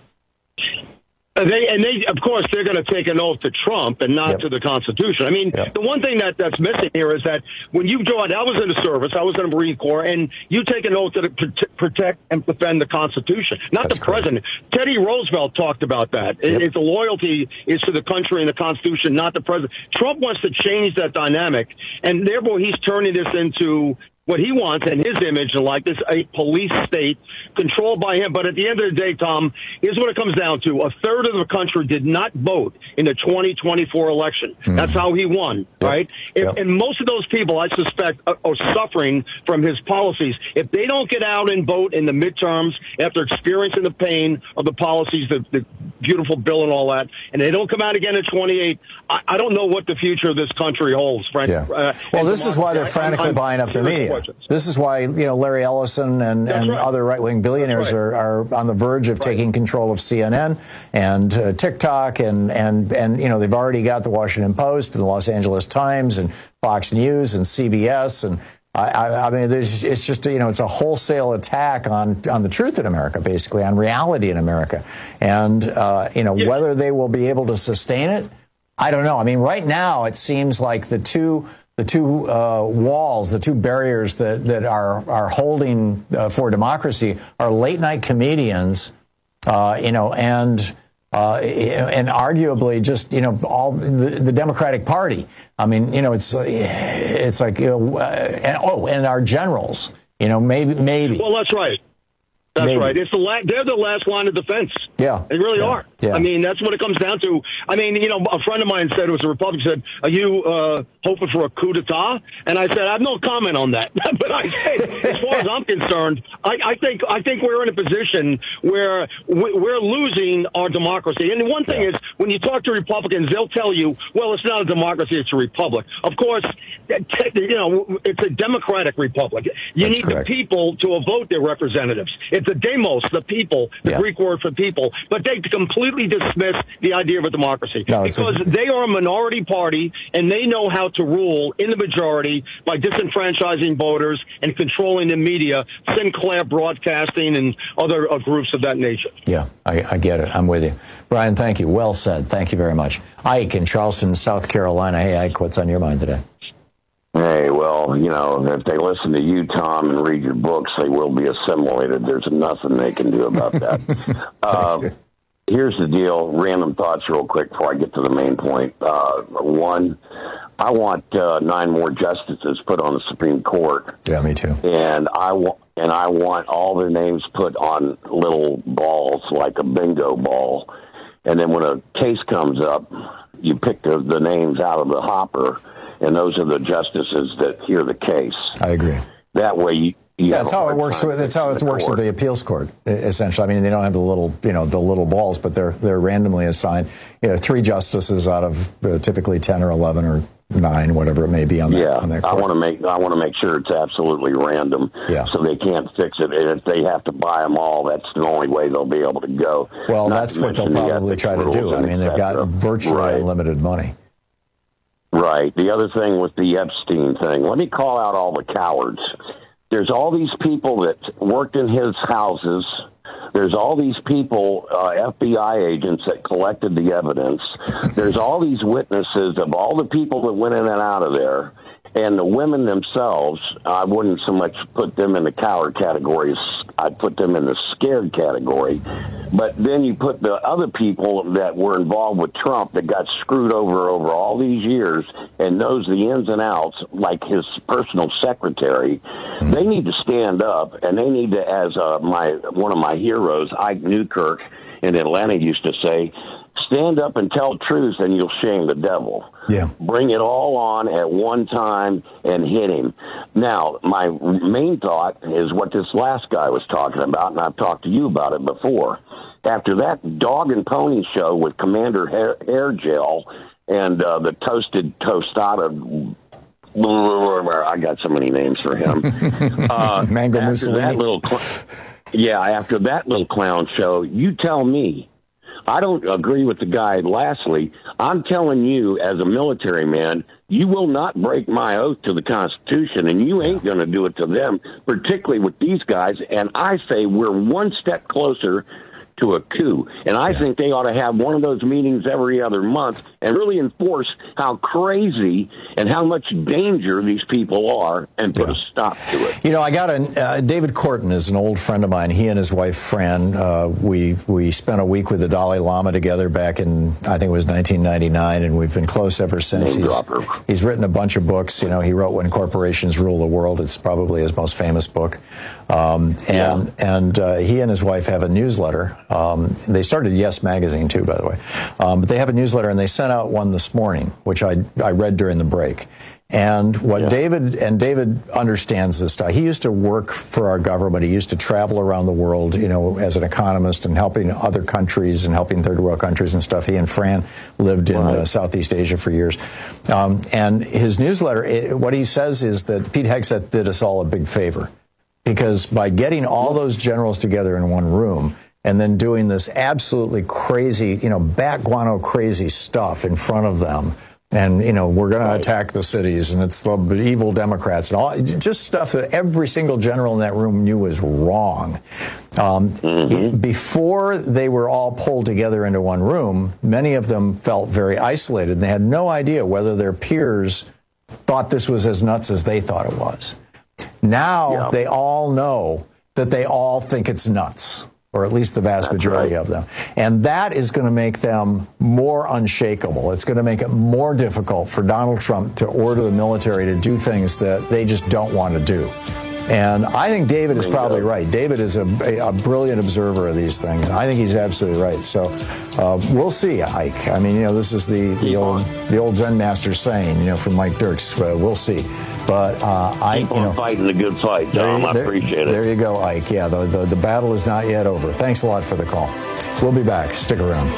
They, and they, of course, they're going to take an oath to Trump and not Yep. to the Constitution. I mean, Yep. the one thing that, that's missing here is that when you go out, I was in the service, I was in the Marine Corps, and you take an oath to prote- protect and defend the Constitution, not That's the president. Teddy Roosevelt talked about that. It, Yep. it's a loyalty is to the country and the Constitution, not the president. Trump wants to change that dynamic, and therefore he's turning this into what he wants and his image and like this, a police state controlled by him. But at the end of the day, Tom, here's what it comes down to. A third of the country did not vote in the twenty twenty-four election. Mm. That's how he won, yep. right? If, yep. And most of those people, I suspect, are, are suffering from his policies. If they don't get out and vote in the midterms after experiencing the pain of the policies, the, the beautiful bill and all that, and they don't come out again in twenty-eight, I, I don't know what the future of this country holds, frankly. Yeah. Uh, well, this is why they're frantically I'm, buying up the media. This is why, you know, Larry Ellison and, and right. other right-wing billionaires right. are, are on the verge of right. taking control of C N N and uh, TikTok, and, and, and, you know, they've already got the Washington Post and the Los Angeles Times and Fox News and C B S. And I, I, I mean, there's, it's just, you know, it's a wholesale attack on, on the truth in America, basically, on reality in America. And, uh, you know, yeah. whether they will be able to sustain it, I don't know. I mean, right now, it seems like the two... The two uh, walls, the two barriers that, that are are holding uh, for democracy are late night comedians, uh, you know, and uh, and arguably just, you know, all the, the Democratic Party. I mean, you know, it's it's like, you know, uh, and, oh, and our generals, you know, maybe maybe. Well, that's right. That's Maybe. right. It's the la- they're the last line of defense. Yeah, they really yeah. are. Yeah. I mean, that's what it comes down to. I mean, you know, a friend of mine said, it was a Republican, said, "Are you uh, hoping for a coup d'état?" And I said, "I have no comment on that." But I say, as far as I'm concerned, I, I think I think we're in a position where we're losing our democracy. And the one thing yeah. is, when you talk to Republicans, they'll tell you, "Well, it's not a democracy; it's a republic." Of course, you know, it's a democratic republic. You That's need correct. the people to vote their representatives. It's the demos, the people, the yeah. Greek word for people, but they completely dismiss the idea of a democracy no, because a- they are a minority party and they know how to rule in the majority by disenfranchising voters and controlling the media, Sinclair Broadcasting and other uh, groups of that nature. Yeah, I, I get it. I'm with you. Brian, thank you. Well said. Thank you very much. Ike in Charleston, South Carolina. Hey, Ike, what's on your mind today? Hey, well, you know, if they listen to you, Tom, and read your books, they will be assimilated. There's nothing they can do about that. uh, here's the deal. Random thoughts real quick before I get to the main point. Uh, one, I want uh, nine more justices put on the Supreme Court. Yeah, me too. And I want and I want all their names put on little balls, like a bingo ball. And then when a case comes up, you pick the, the names out of the hopper, and those are the justices that hear the case. I agree. That way, you, you yeah, that's how it works. With, that's how it works with the appeals court. Essentially, I mean, they don't have the little, you know, the little balls, but they're they're randomly assigned. You know, three justices out of uh, typically ten or eleven or nine, whatever it may be on that. Yeah, on that I court. want to make I want to make sure it's absolutely random. Yeah. So they can't fix it, and if they have to buy them all, that's the only way they'll be able to go. Well, Not that's what they'll probably try to do. I mean, they've got virtually right. unlimited money. Right. The other thing with the Epstein thing, let me call out all the cowards. There's all these people that worked in his houses. There's all these people, uh, F B I agents that collected the evidence. There's all these witnesses of all the people that went in and out of there. And the women themselves, I wouldn't so much put them in the coward category. I'd put them in the scared category. But then you put the other people that were involved with Trump that got screwed over over all these years and knows the ins and outs, like his personal secretary. They need to stand up, and they need to, as uh, my one of my heroes, Ike Newkirk in Atlanta, used to say, stand up and tell truth, and you'll shame the devil. Yeah. Bring it all on at one time and hit him. Now, my main thought is what this last guy was talking about, and I've talked to you about it before. After that dog and pony show with Commander Hair, Hair Gel and uh, the toasted tostada, I got so many names for him. Uh, Mango after Mussolini. That little cl- yeah, after that little clown show, you tell me, I don't agree with the guy. Lastly, I'm telling you, as a military man, you will not break my oath to the Constitution, and you ain't going to do it to them, particularly with these guys. And I say we're one step closer to a coup. And I yeah. think they ought to have one of those meetings every other month and really enforce how crazy and how much danger these people are and put yeah. a stop to it. You know, I got a, uh, David Korten is an old friend of mine. He and his wife, Fran, uh, we, we spent a week with the Dalai Lama together back in, I think it was nineteen ninety-nine, and we've been close ever since. He's, he's written a bunch of books. You know, he wrote When Corporations Rule the World. It's probably his most famous book. Um, and yeah. and uh, he and his wife have a newsletter. Um, they started Yes Magazine, too, by the way. Um, but they have a newsletter, and they sent out one this morning, which I, I read during the break. And what yeah. David, and David understands this stuff. He used to work for our government. He used to travel around the world, you know, as an economist and helping other countries and helping third world countries and stuff. He and Fran lived in right. uh, Southeast Asia for years. Um, and his newsletter, it, what he says is that Pete Hegseth did us all a big favor. Because by getting all those generals together in one room and then doing this absolutely crazy, you know, bat guano crazy stuff in front of them, and, you know, we're going right. to attack the cities, and it's the evil Democrats, and all, just stuff that every single general in that room knew was wrong. Um, mm-hmm. Before they were all pulled together into one room, many of them felt very isolated, and they had no idea whether their peers thought this was as nuts as they thought it was. Now yeah. they all know that they all think it's nuts, or at least the vast That's majority right. of them. And that is going to make them more unshakable. It's going to make it more difficult for Donald Trump to order the military to do things that they just don't want to do. And I think David is probably right. David is a, a brilliant observer of these things. I think he's absolutely right. So uh, we'll see, Ike. I mean, you know, this is the, the old the old Zen master saying, you know, from Mike Dirks. Uh, we'll see. But uh, I, Keep you on know, fighting the good fight, Tom. I there, appreciate it. There you go, Ike. Yeah, the, the the battle is not yet over. Thanks a lot for the call. We'll be back. Stick around.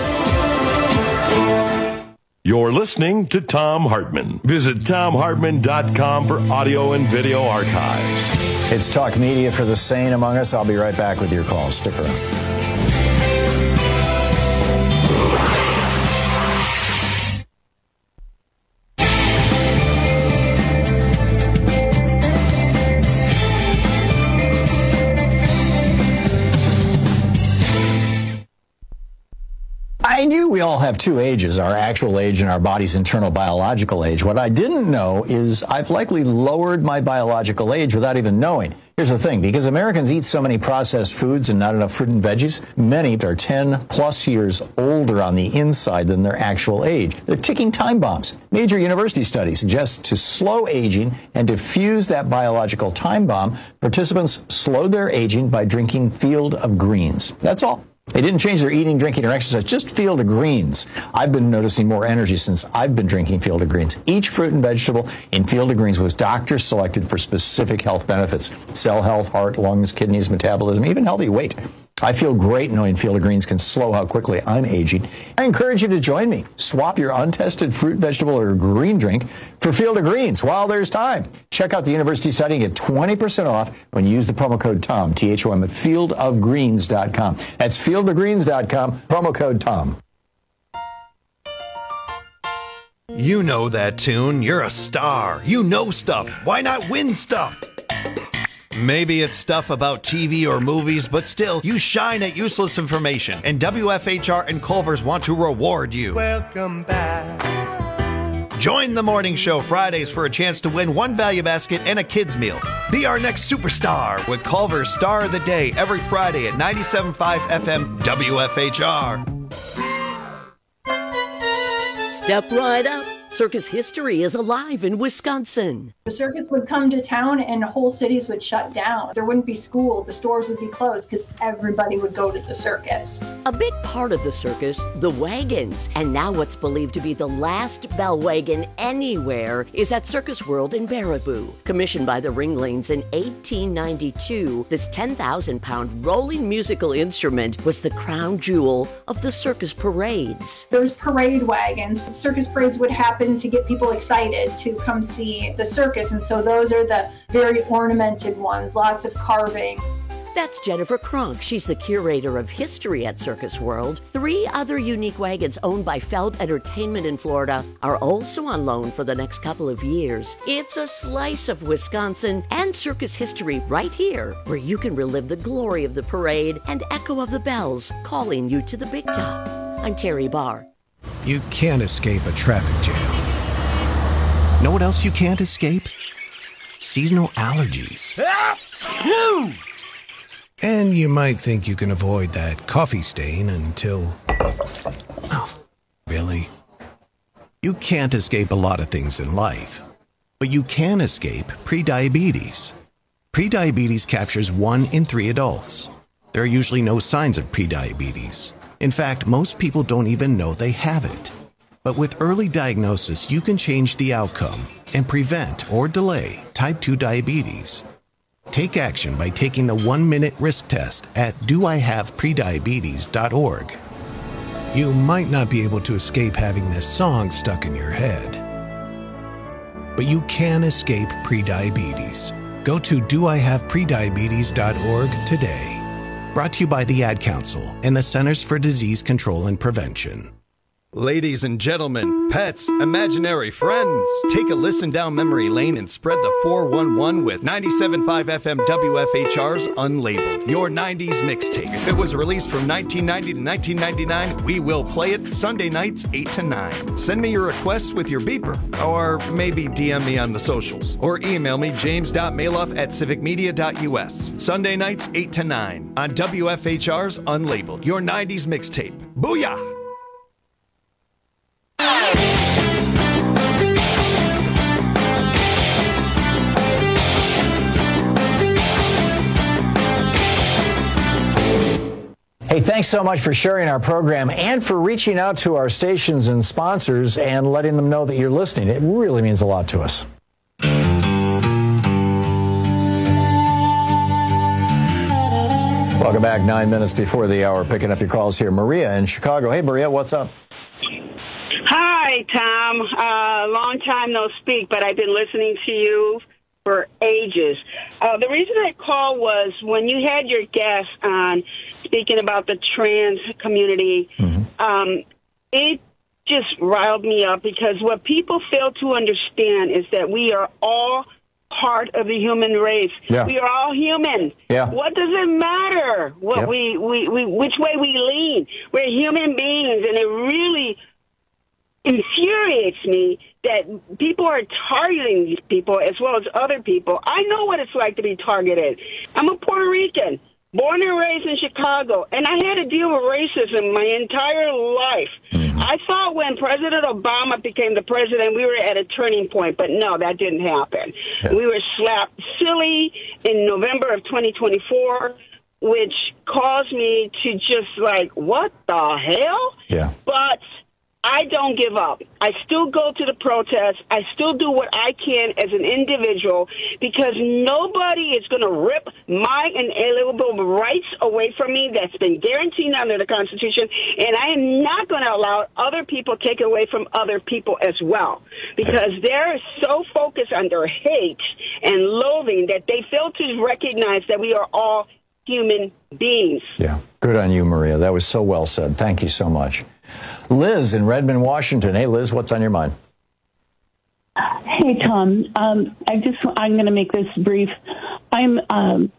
You're listening to Thom Hartmann. Visit Thom Hartmann dot com for audio and video archives. It's Talk Media for the sane among us. I'll be right back with your calls. Stick around. I knew we all have two ages, our actual age and our body's internal biological age. What I didn't know is I've likely lowered my biological age without even knowing. Here's the thing, because Americans eat so many processed foods and not enough fruit and veggies, many are ten plus years older on the inside than their actual age. They're ticking time bombs. Major university studies suggest to slow aging and diffuse that biological time bomb, participants slowed their aging by drinking Field of Greens. That's all. They didn't change their eating, drinking, or exercise, just Field of Greens. I've been noticing more energy since I've been drinking Field of Greens. Each fruit and vegetable in Field of Greens was doctor selected for specific health benefits. Cell health, heart, lungs, kidneys, metabolism, even healthy weight. I feel great knowing Field of Greens can slow how quickly I'm aging. I encourage you to join me. Swap your untested fruit, vegetable, or green drink for Field of Greens while there's time. Check out the university study and get twenty percent off when you use the promo code TOM, T H O M, at field of greens dot com. That's field of greens dot com, promo code TOM. You know that tune. You're a star. You know stuff. Why not win stuff? Maybe it's stuff about T V or movies, but still, you shine at useless information, and W F H R and Culver's want to reward you. Welcome back. Join the morning show Fridays for a chance to win one value basket and a kid's meal. Be our next superstar with Culver's Star of the Day every Friday at ninety-seven point five F M W F H R. Step right up. Circus history is alive in Wisconsin. The circus would come to town and whole cities would shut down. There wouldn't be school, the stores would be closed because everybody would go to the circus. A big part of the circus, the wagons. And now what's believed to be the last bell wagon anywhere is at Circus World in Baraboo. Commissioned by the Ringlings in eighteen ninety-two, this ten thousand pound rolling musical instrument was the crown jewel of the circus parades. There was parade wagons. Circus parades would happen to get people excited to come see the circus, and so those are the very ornamented ones, lots of carving. That's Jennifer Kronk. She's the curator of history at Circus World. Three other unique wagons owned by Felt Entertainment in Florida are also on loan for the next couple of years. It's a slice of Wisconsin and circus history right here, where you can relive the glory of the parade and echo of the bells calling you to the big top. I'm Terry Barr. You can't escape a traffic jam. Know what else you can't escape? Seasonal allergies. And you might think you can avoid that coffee stain until... Oh, really? You can't escape a lot of things in life, but you can escape prediabetes. Prediabetes captures one in three adults. There are usually no signs of prediabetes. In fact, most people don't even know they have it. But with early diagnosis, you can change the outcome and prevent or delay type two diabetes. Take action by taking the one-minute risk test at do I have prediabetes dot org. You might not be able to escape having this song stuck in your head, but you can escape prediabetes. Go to do I have prediabetes dot org today. Brought to you by the Ad Council and the Centers for Disease Control and Prevention. Ladies and gentlemen, pets, imaginary friends, take a listen down memory lane and spread the four one one with ninety-seven point five F M W F H R's Unlabeled, your nineties mixtape. If it was released from nineteen ninety to nineteen ninety-nine, we will play it Sunday nights eight to nine. Send me your requests with your beeper, or maybe D M me on the socials, or email me james dot maloff at civic media dot u s. Sunday nights eight to nine on W F H R's Unlabeled, your nineties mixtape. Booyah! Hey, thanks so much for sharing our program and for reaching out to our stations and sponsors and letting them know that you're listening. It really means a lot to us. Welcome back. Nine minutes before the hour. Picking up your calls here. Maria in Chicago. Hey, Maria, what's up? Hi, Tom. Uh, long time no speak, but I've been listening to you for ages. Uh, the reason I called was when you had your guest on speaking about the trans community, mm-hmm. um, it just riled me up because what people fail to understand is that we are all part of the human race. Yeah. We are all human. Yeah. What does it matter what yep. we, we, we, which way we lean? We're human beings, and it really infuriates me that people are targeting these people as well as other people. I know what it's like to be targeted. I'm a Puerto Rican, born and raised in Chicago, and I had to deal with racism my entire life. Mm-hmm. I thought when President Obama became the president, we were at a turning point, but no, that didn't happen. Yeah. We were slapped silly in November of twenty twenty-four, which caused me to just like, what the hell? Yeah. But I don't give up. I still go to the protests. I still do what I can as an individual because nobody is going to rip my inalienable rights away from me that's been guaranteed under the Constitution, and I am not going to allow other people to take it away from other people as well because they're so focused on their hate and loathing that they fail to recognize that we are all human beings. Yeah, good on you, Maria. That was so well said. Thank you so much. Liz in Redmond, Washington. Hey, Liz, what's on your mind? Hey, Tom. Um, I just, I'm going to make this brief. I'm um,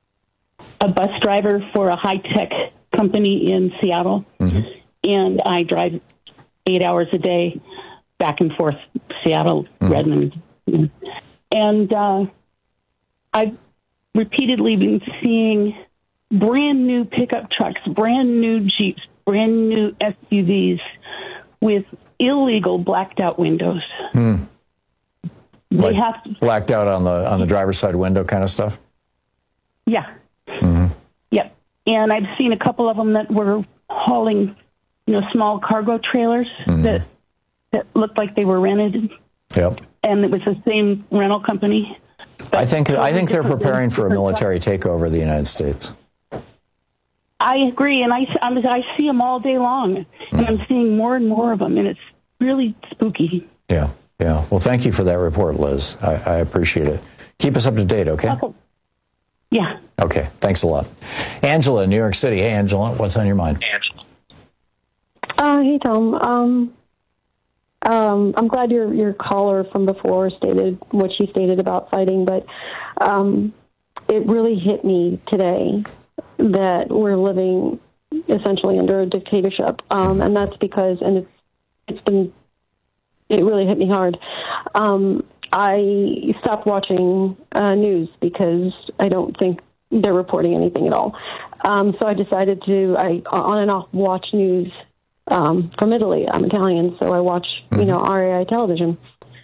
a bus driver for a high-tech company in Seattle, mm-hmm. and I drive eight hours a day back and forth, Seattle, mm-hmm. Redmond. And uh, I've repeatedly been seeing brand new pickup trucks, brand new Jeeps, brand new S U Vs with illegal blacked out windows. Hmm. They like have to, blacked out on the on the driver's side window kind of stuff? Yeah. Mm-hmm. Yep. And I've seen a couple of them that were hauling, you know, small cargo trailers mm-hmm. that that looked like they were rented. Yep. And it was the same rental company. I think I think they're preparing for a military takeover of the United States. I agree, and I, I see them all day long, and I'm seeing more and more of them, and it's really spooky. Yeah, yeah. Well, thank you for that report, Liz. I, I appreciate it. Keep us up to date, okay? okay? Yeah. Okay, thanks a lot. Angela, New York City. Hey, Angela, what's on your mind? Uh, hey, Tom. Um, um, I'm glad your your caller from before stated what she stated about fighting, but um, it really hit me today that we're living essentially under a dictatorship, um, and that's because, and it's it's been, it really hit me hard. Um, I stopped watching uh, news because I don't think they're reporting anything at all. Um, so I decided to, I on and off watch news um, from Italy. I'm Italian, so I watch, you know, R A I television.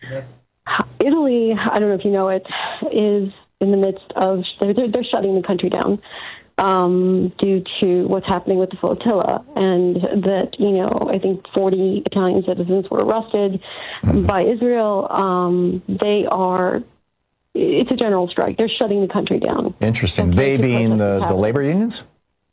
Italy, I don't know if you know it, is in the midst of, they're, they're shutting the country down um, due to what's happening with the flotilla. And that, you know, I think forty Italian citizens were arrested mm-hmm. by Israel. Um, they are, it's a general strike. They're shutting the country down. Interesting. They being the, the labor unions?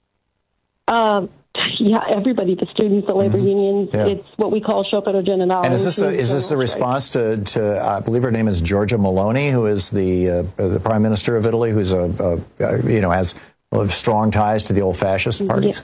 Uh, yeah, everybody, the students, the labor mm-hmm. unions. Yeah. It's what we call sciopero generale. And is this a, is this a response to, to, I believe her name is Giorgia Meloni, who is the uh, the prime minister of Italy, who's a, a, a you know, has strong ties to the old fascist parties?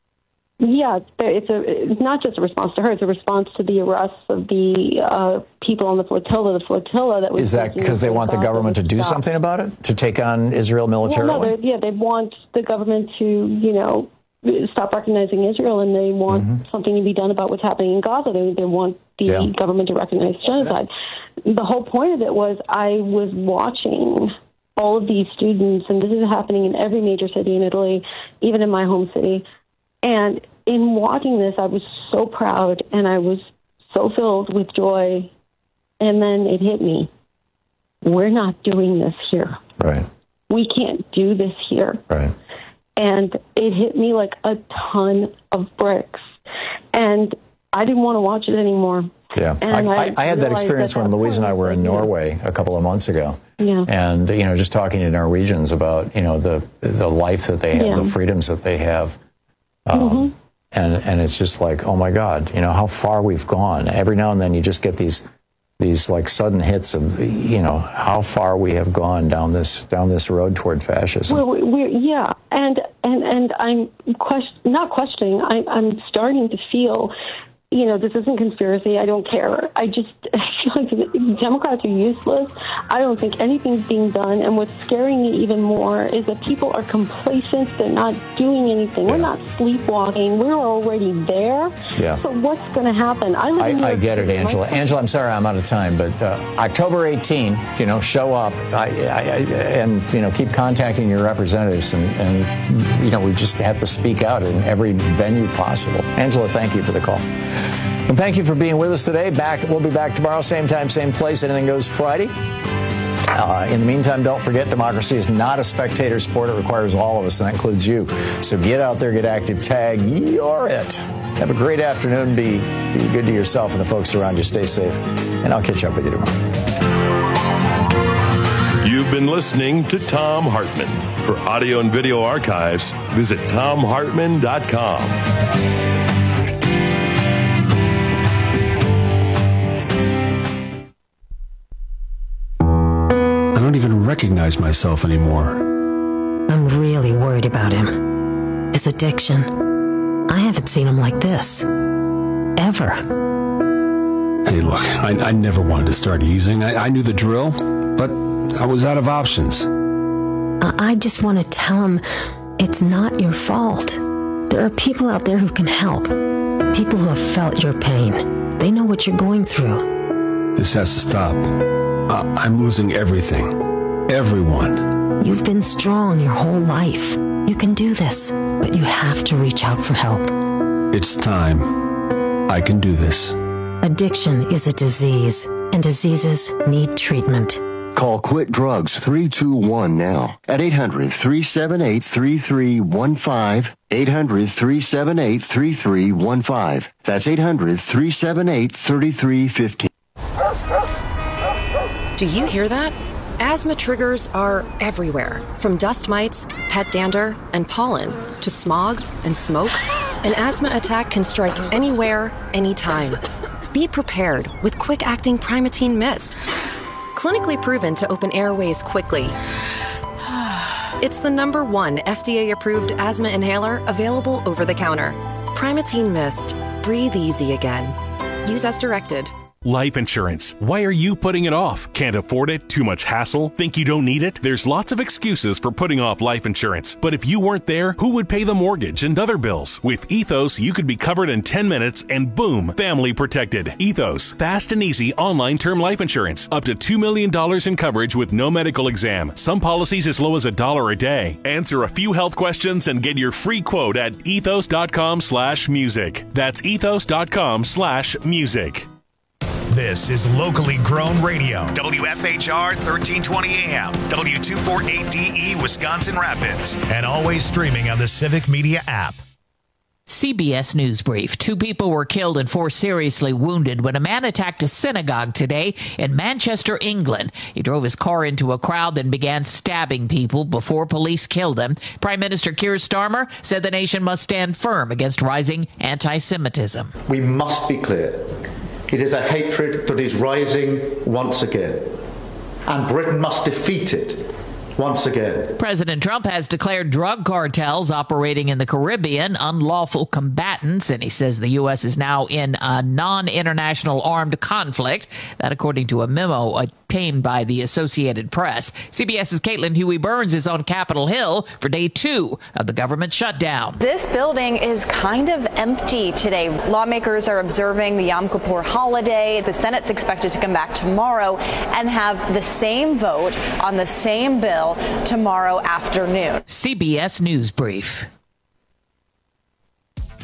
Yeah, yeah it's a it's not just a response to her; it's a response to the arrests of the uh, people on the flotilla. The flotilla that was is that because they want the government to do something about it, to take on Israel militarily? Well, no, yeah, they want the government to, you know, stop recognizing Israel, and they want mm-hmm. something to be done about what's happening in Gaza. They, they want the yeah. government to recognize genocide. Yeah. The whole point of it was I was watching all of these students, and this is happening in every major city in Italy, even in my home city. And in watching this, I was so proud, and I was so filled with joy. And then it hit me. We're not doing this here. Right. We can't do this here. Right. And it hit me like a ton of bricks. And I didn't want to watch it anymore. Yeah, I, I, I had that experience that when Louise and I were in Norway a couple of months ago. Yeah. And, you know, just talking to Norwegians about, you know, the the life that they have, yeah. the freedoms that they have. Um, mm-hmm. and, and it's just like, oh, my God, you know, how far we've gone. Every now and then you just get these, these like, sudden hits of, you know, how far we have gone down this down this road toward fascism. Well, we're, yeah, and, and, and I'm question, not questioning, I, I'm starting to feel... You know, this isn't conspiracy. I don't care. I just I feel like Democrats are useless. I don't think anything's being done. And what's scaring me even more is that people are complacent. They're not doing anything. Yeah. We're not sleepwalking. We're already there. Yeah. So what's going to happen? I, live I, in I get it, Angela. Angela, I'm sorry I'm out of time, but uh, October eighteenth, you know, show up I, I, I, and, you know, keep contacting your representatives. And, and, you know, we just have to speak out in every venue possible. Angela, thank you for the call. And thank you for being with us today. Back, we'll be back tomorrow, same time, same place. Anything Goes Friday. Uh, in the meantime, don't forget, democracy is not a spectator sport. It requires all of us, and that includes you. So get out there, get active, tag, you're it. Have a great afternoon. Be, be good to yourself and the folks around you. Stay safe, and I'll catch up with you tomorrow. You've been listening to Thom Hartmann. For audio and video archives, visit Thom Hartmann dot com. I don't even recognize myself anymore. I'm really worried about him. His addiction. I haven't seen him like this. Ever. Hey, look, I, I never wanted to start using. I, I knew the drill, but I was out of options. I, I just want to tell him it's not your fault. There are people out there who can help. People who have felt your pain. They know what you're going through. This has to stop. Uh, I'm losing everything. Everyone. You've been strong your whole life. You can do this, but you have to reach out for help. It's time. I can do this. Addiction is a disease, and diseases need treatment. Call Quit Drugs three two one now at eight hundred, three seven eight, three three one five, eight hundred, three seven eight, three three one five. That's eight hundred, three seven eight, three three one five. Do you hear that? Asthma triggers are everywhere, from dust mites, pet dander, and pollen, to smog and smoke. An asthma attack can strike anywhere, anytime. Be prepared with quick-acting Primatene Mist. Clinically proven to open airways quickly It's the number one F D A-approved asthma inhaler available over the counter. Primatene Mist. Breathe easy again. Use as directed. Life insurance. Why are you putting it off? Can't afford it? Too much hassle? Think you don't need it? There's lots of excuses for putting off life insurance. But if you weren't there, who would pay the mortgage and other bills? With Ethos, you could be covered in ten minutes and boom, family protected. Ethos. Fast and easy online term life insurance. Up to two million dollars in coverage with no medical exam. Some policies as low as a dollar a day. Answer a few health questions and get your free quote at ethos.com slash music. That's ethos.com slash music. This is locally grown radio. W F H R thirteen twenty A M, W two forty-eight D E, Wisconsin Rapids. And always streaming on the Civic Media app. C B S News Brief. Two people were killed and four seriously wounded when a man attacked a synagogue today in Manchester, England. He drove his car into a crowd, then began stabbing people before police killed him. Prime Minister Keir Starmer said the nation must stand firm against rising anti-Semitism. We must be clear. It is a hatred that is rising once again, and Britain must defeat it once again. President Trump has declared drug cartels operating in the Caribbean unlawful combatants, and he says the U S is now in a non-international armed conflict. That according to a memo obtained by the Associated Press. CBS's Caitlin Huey-Burns is on Capitol Hill for day two of the government shutdown. This building is kind of empty today. Lawmakers are observing the Yom Kippur holiday. The Senate's expected to come back tomorrow and have the same vote on the same bill tomorrow afternoon. C B S News Brief.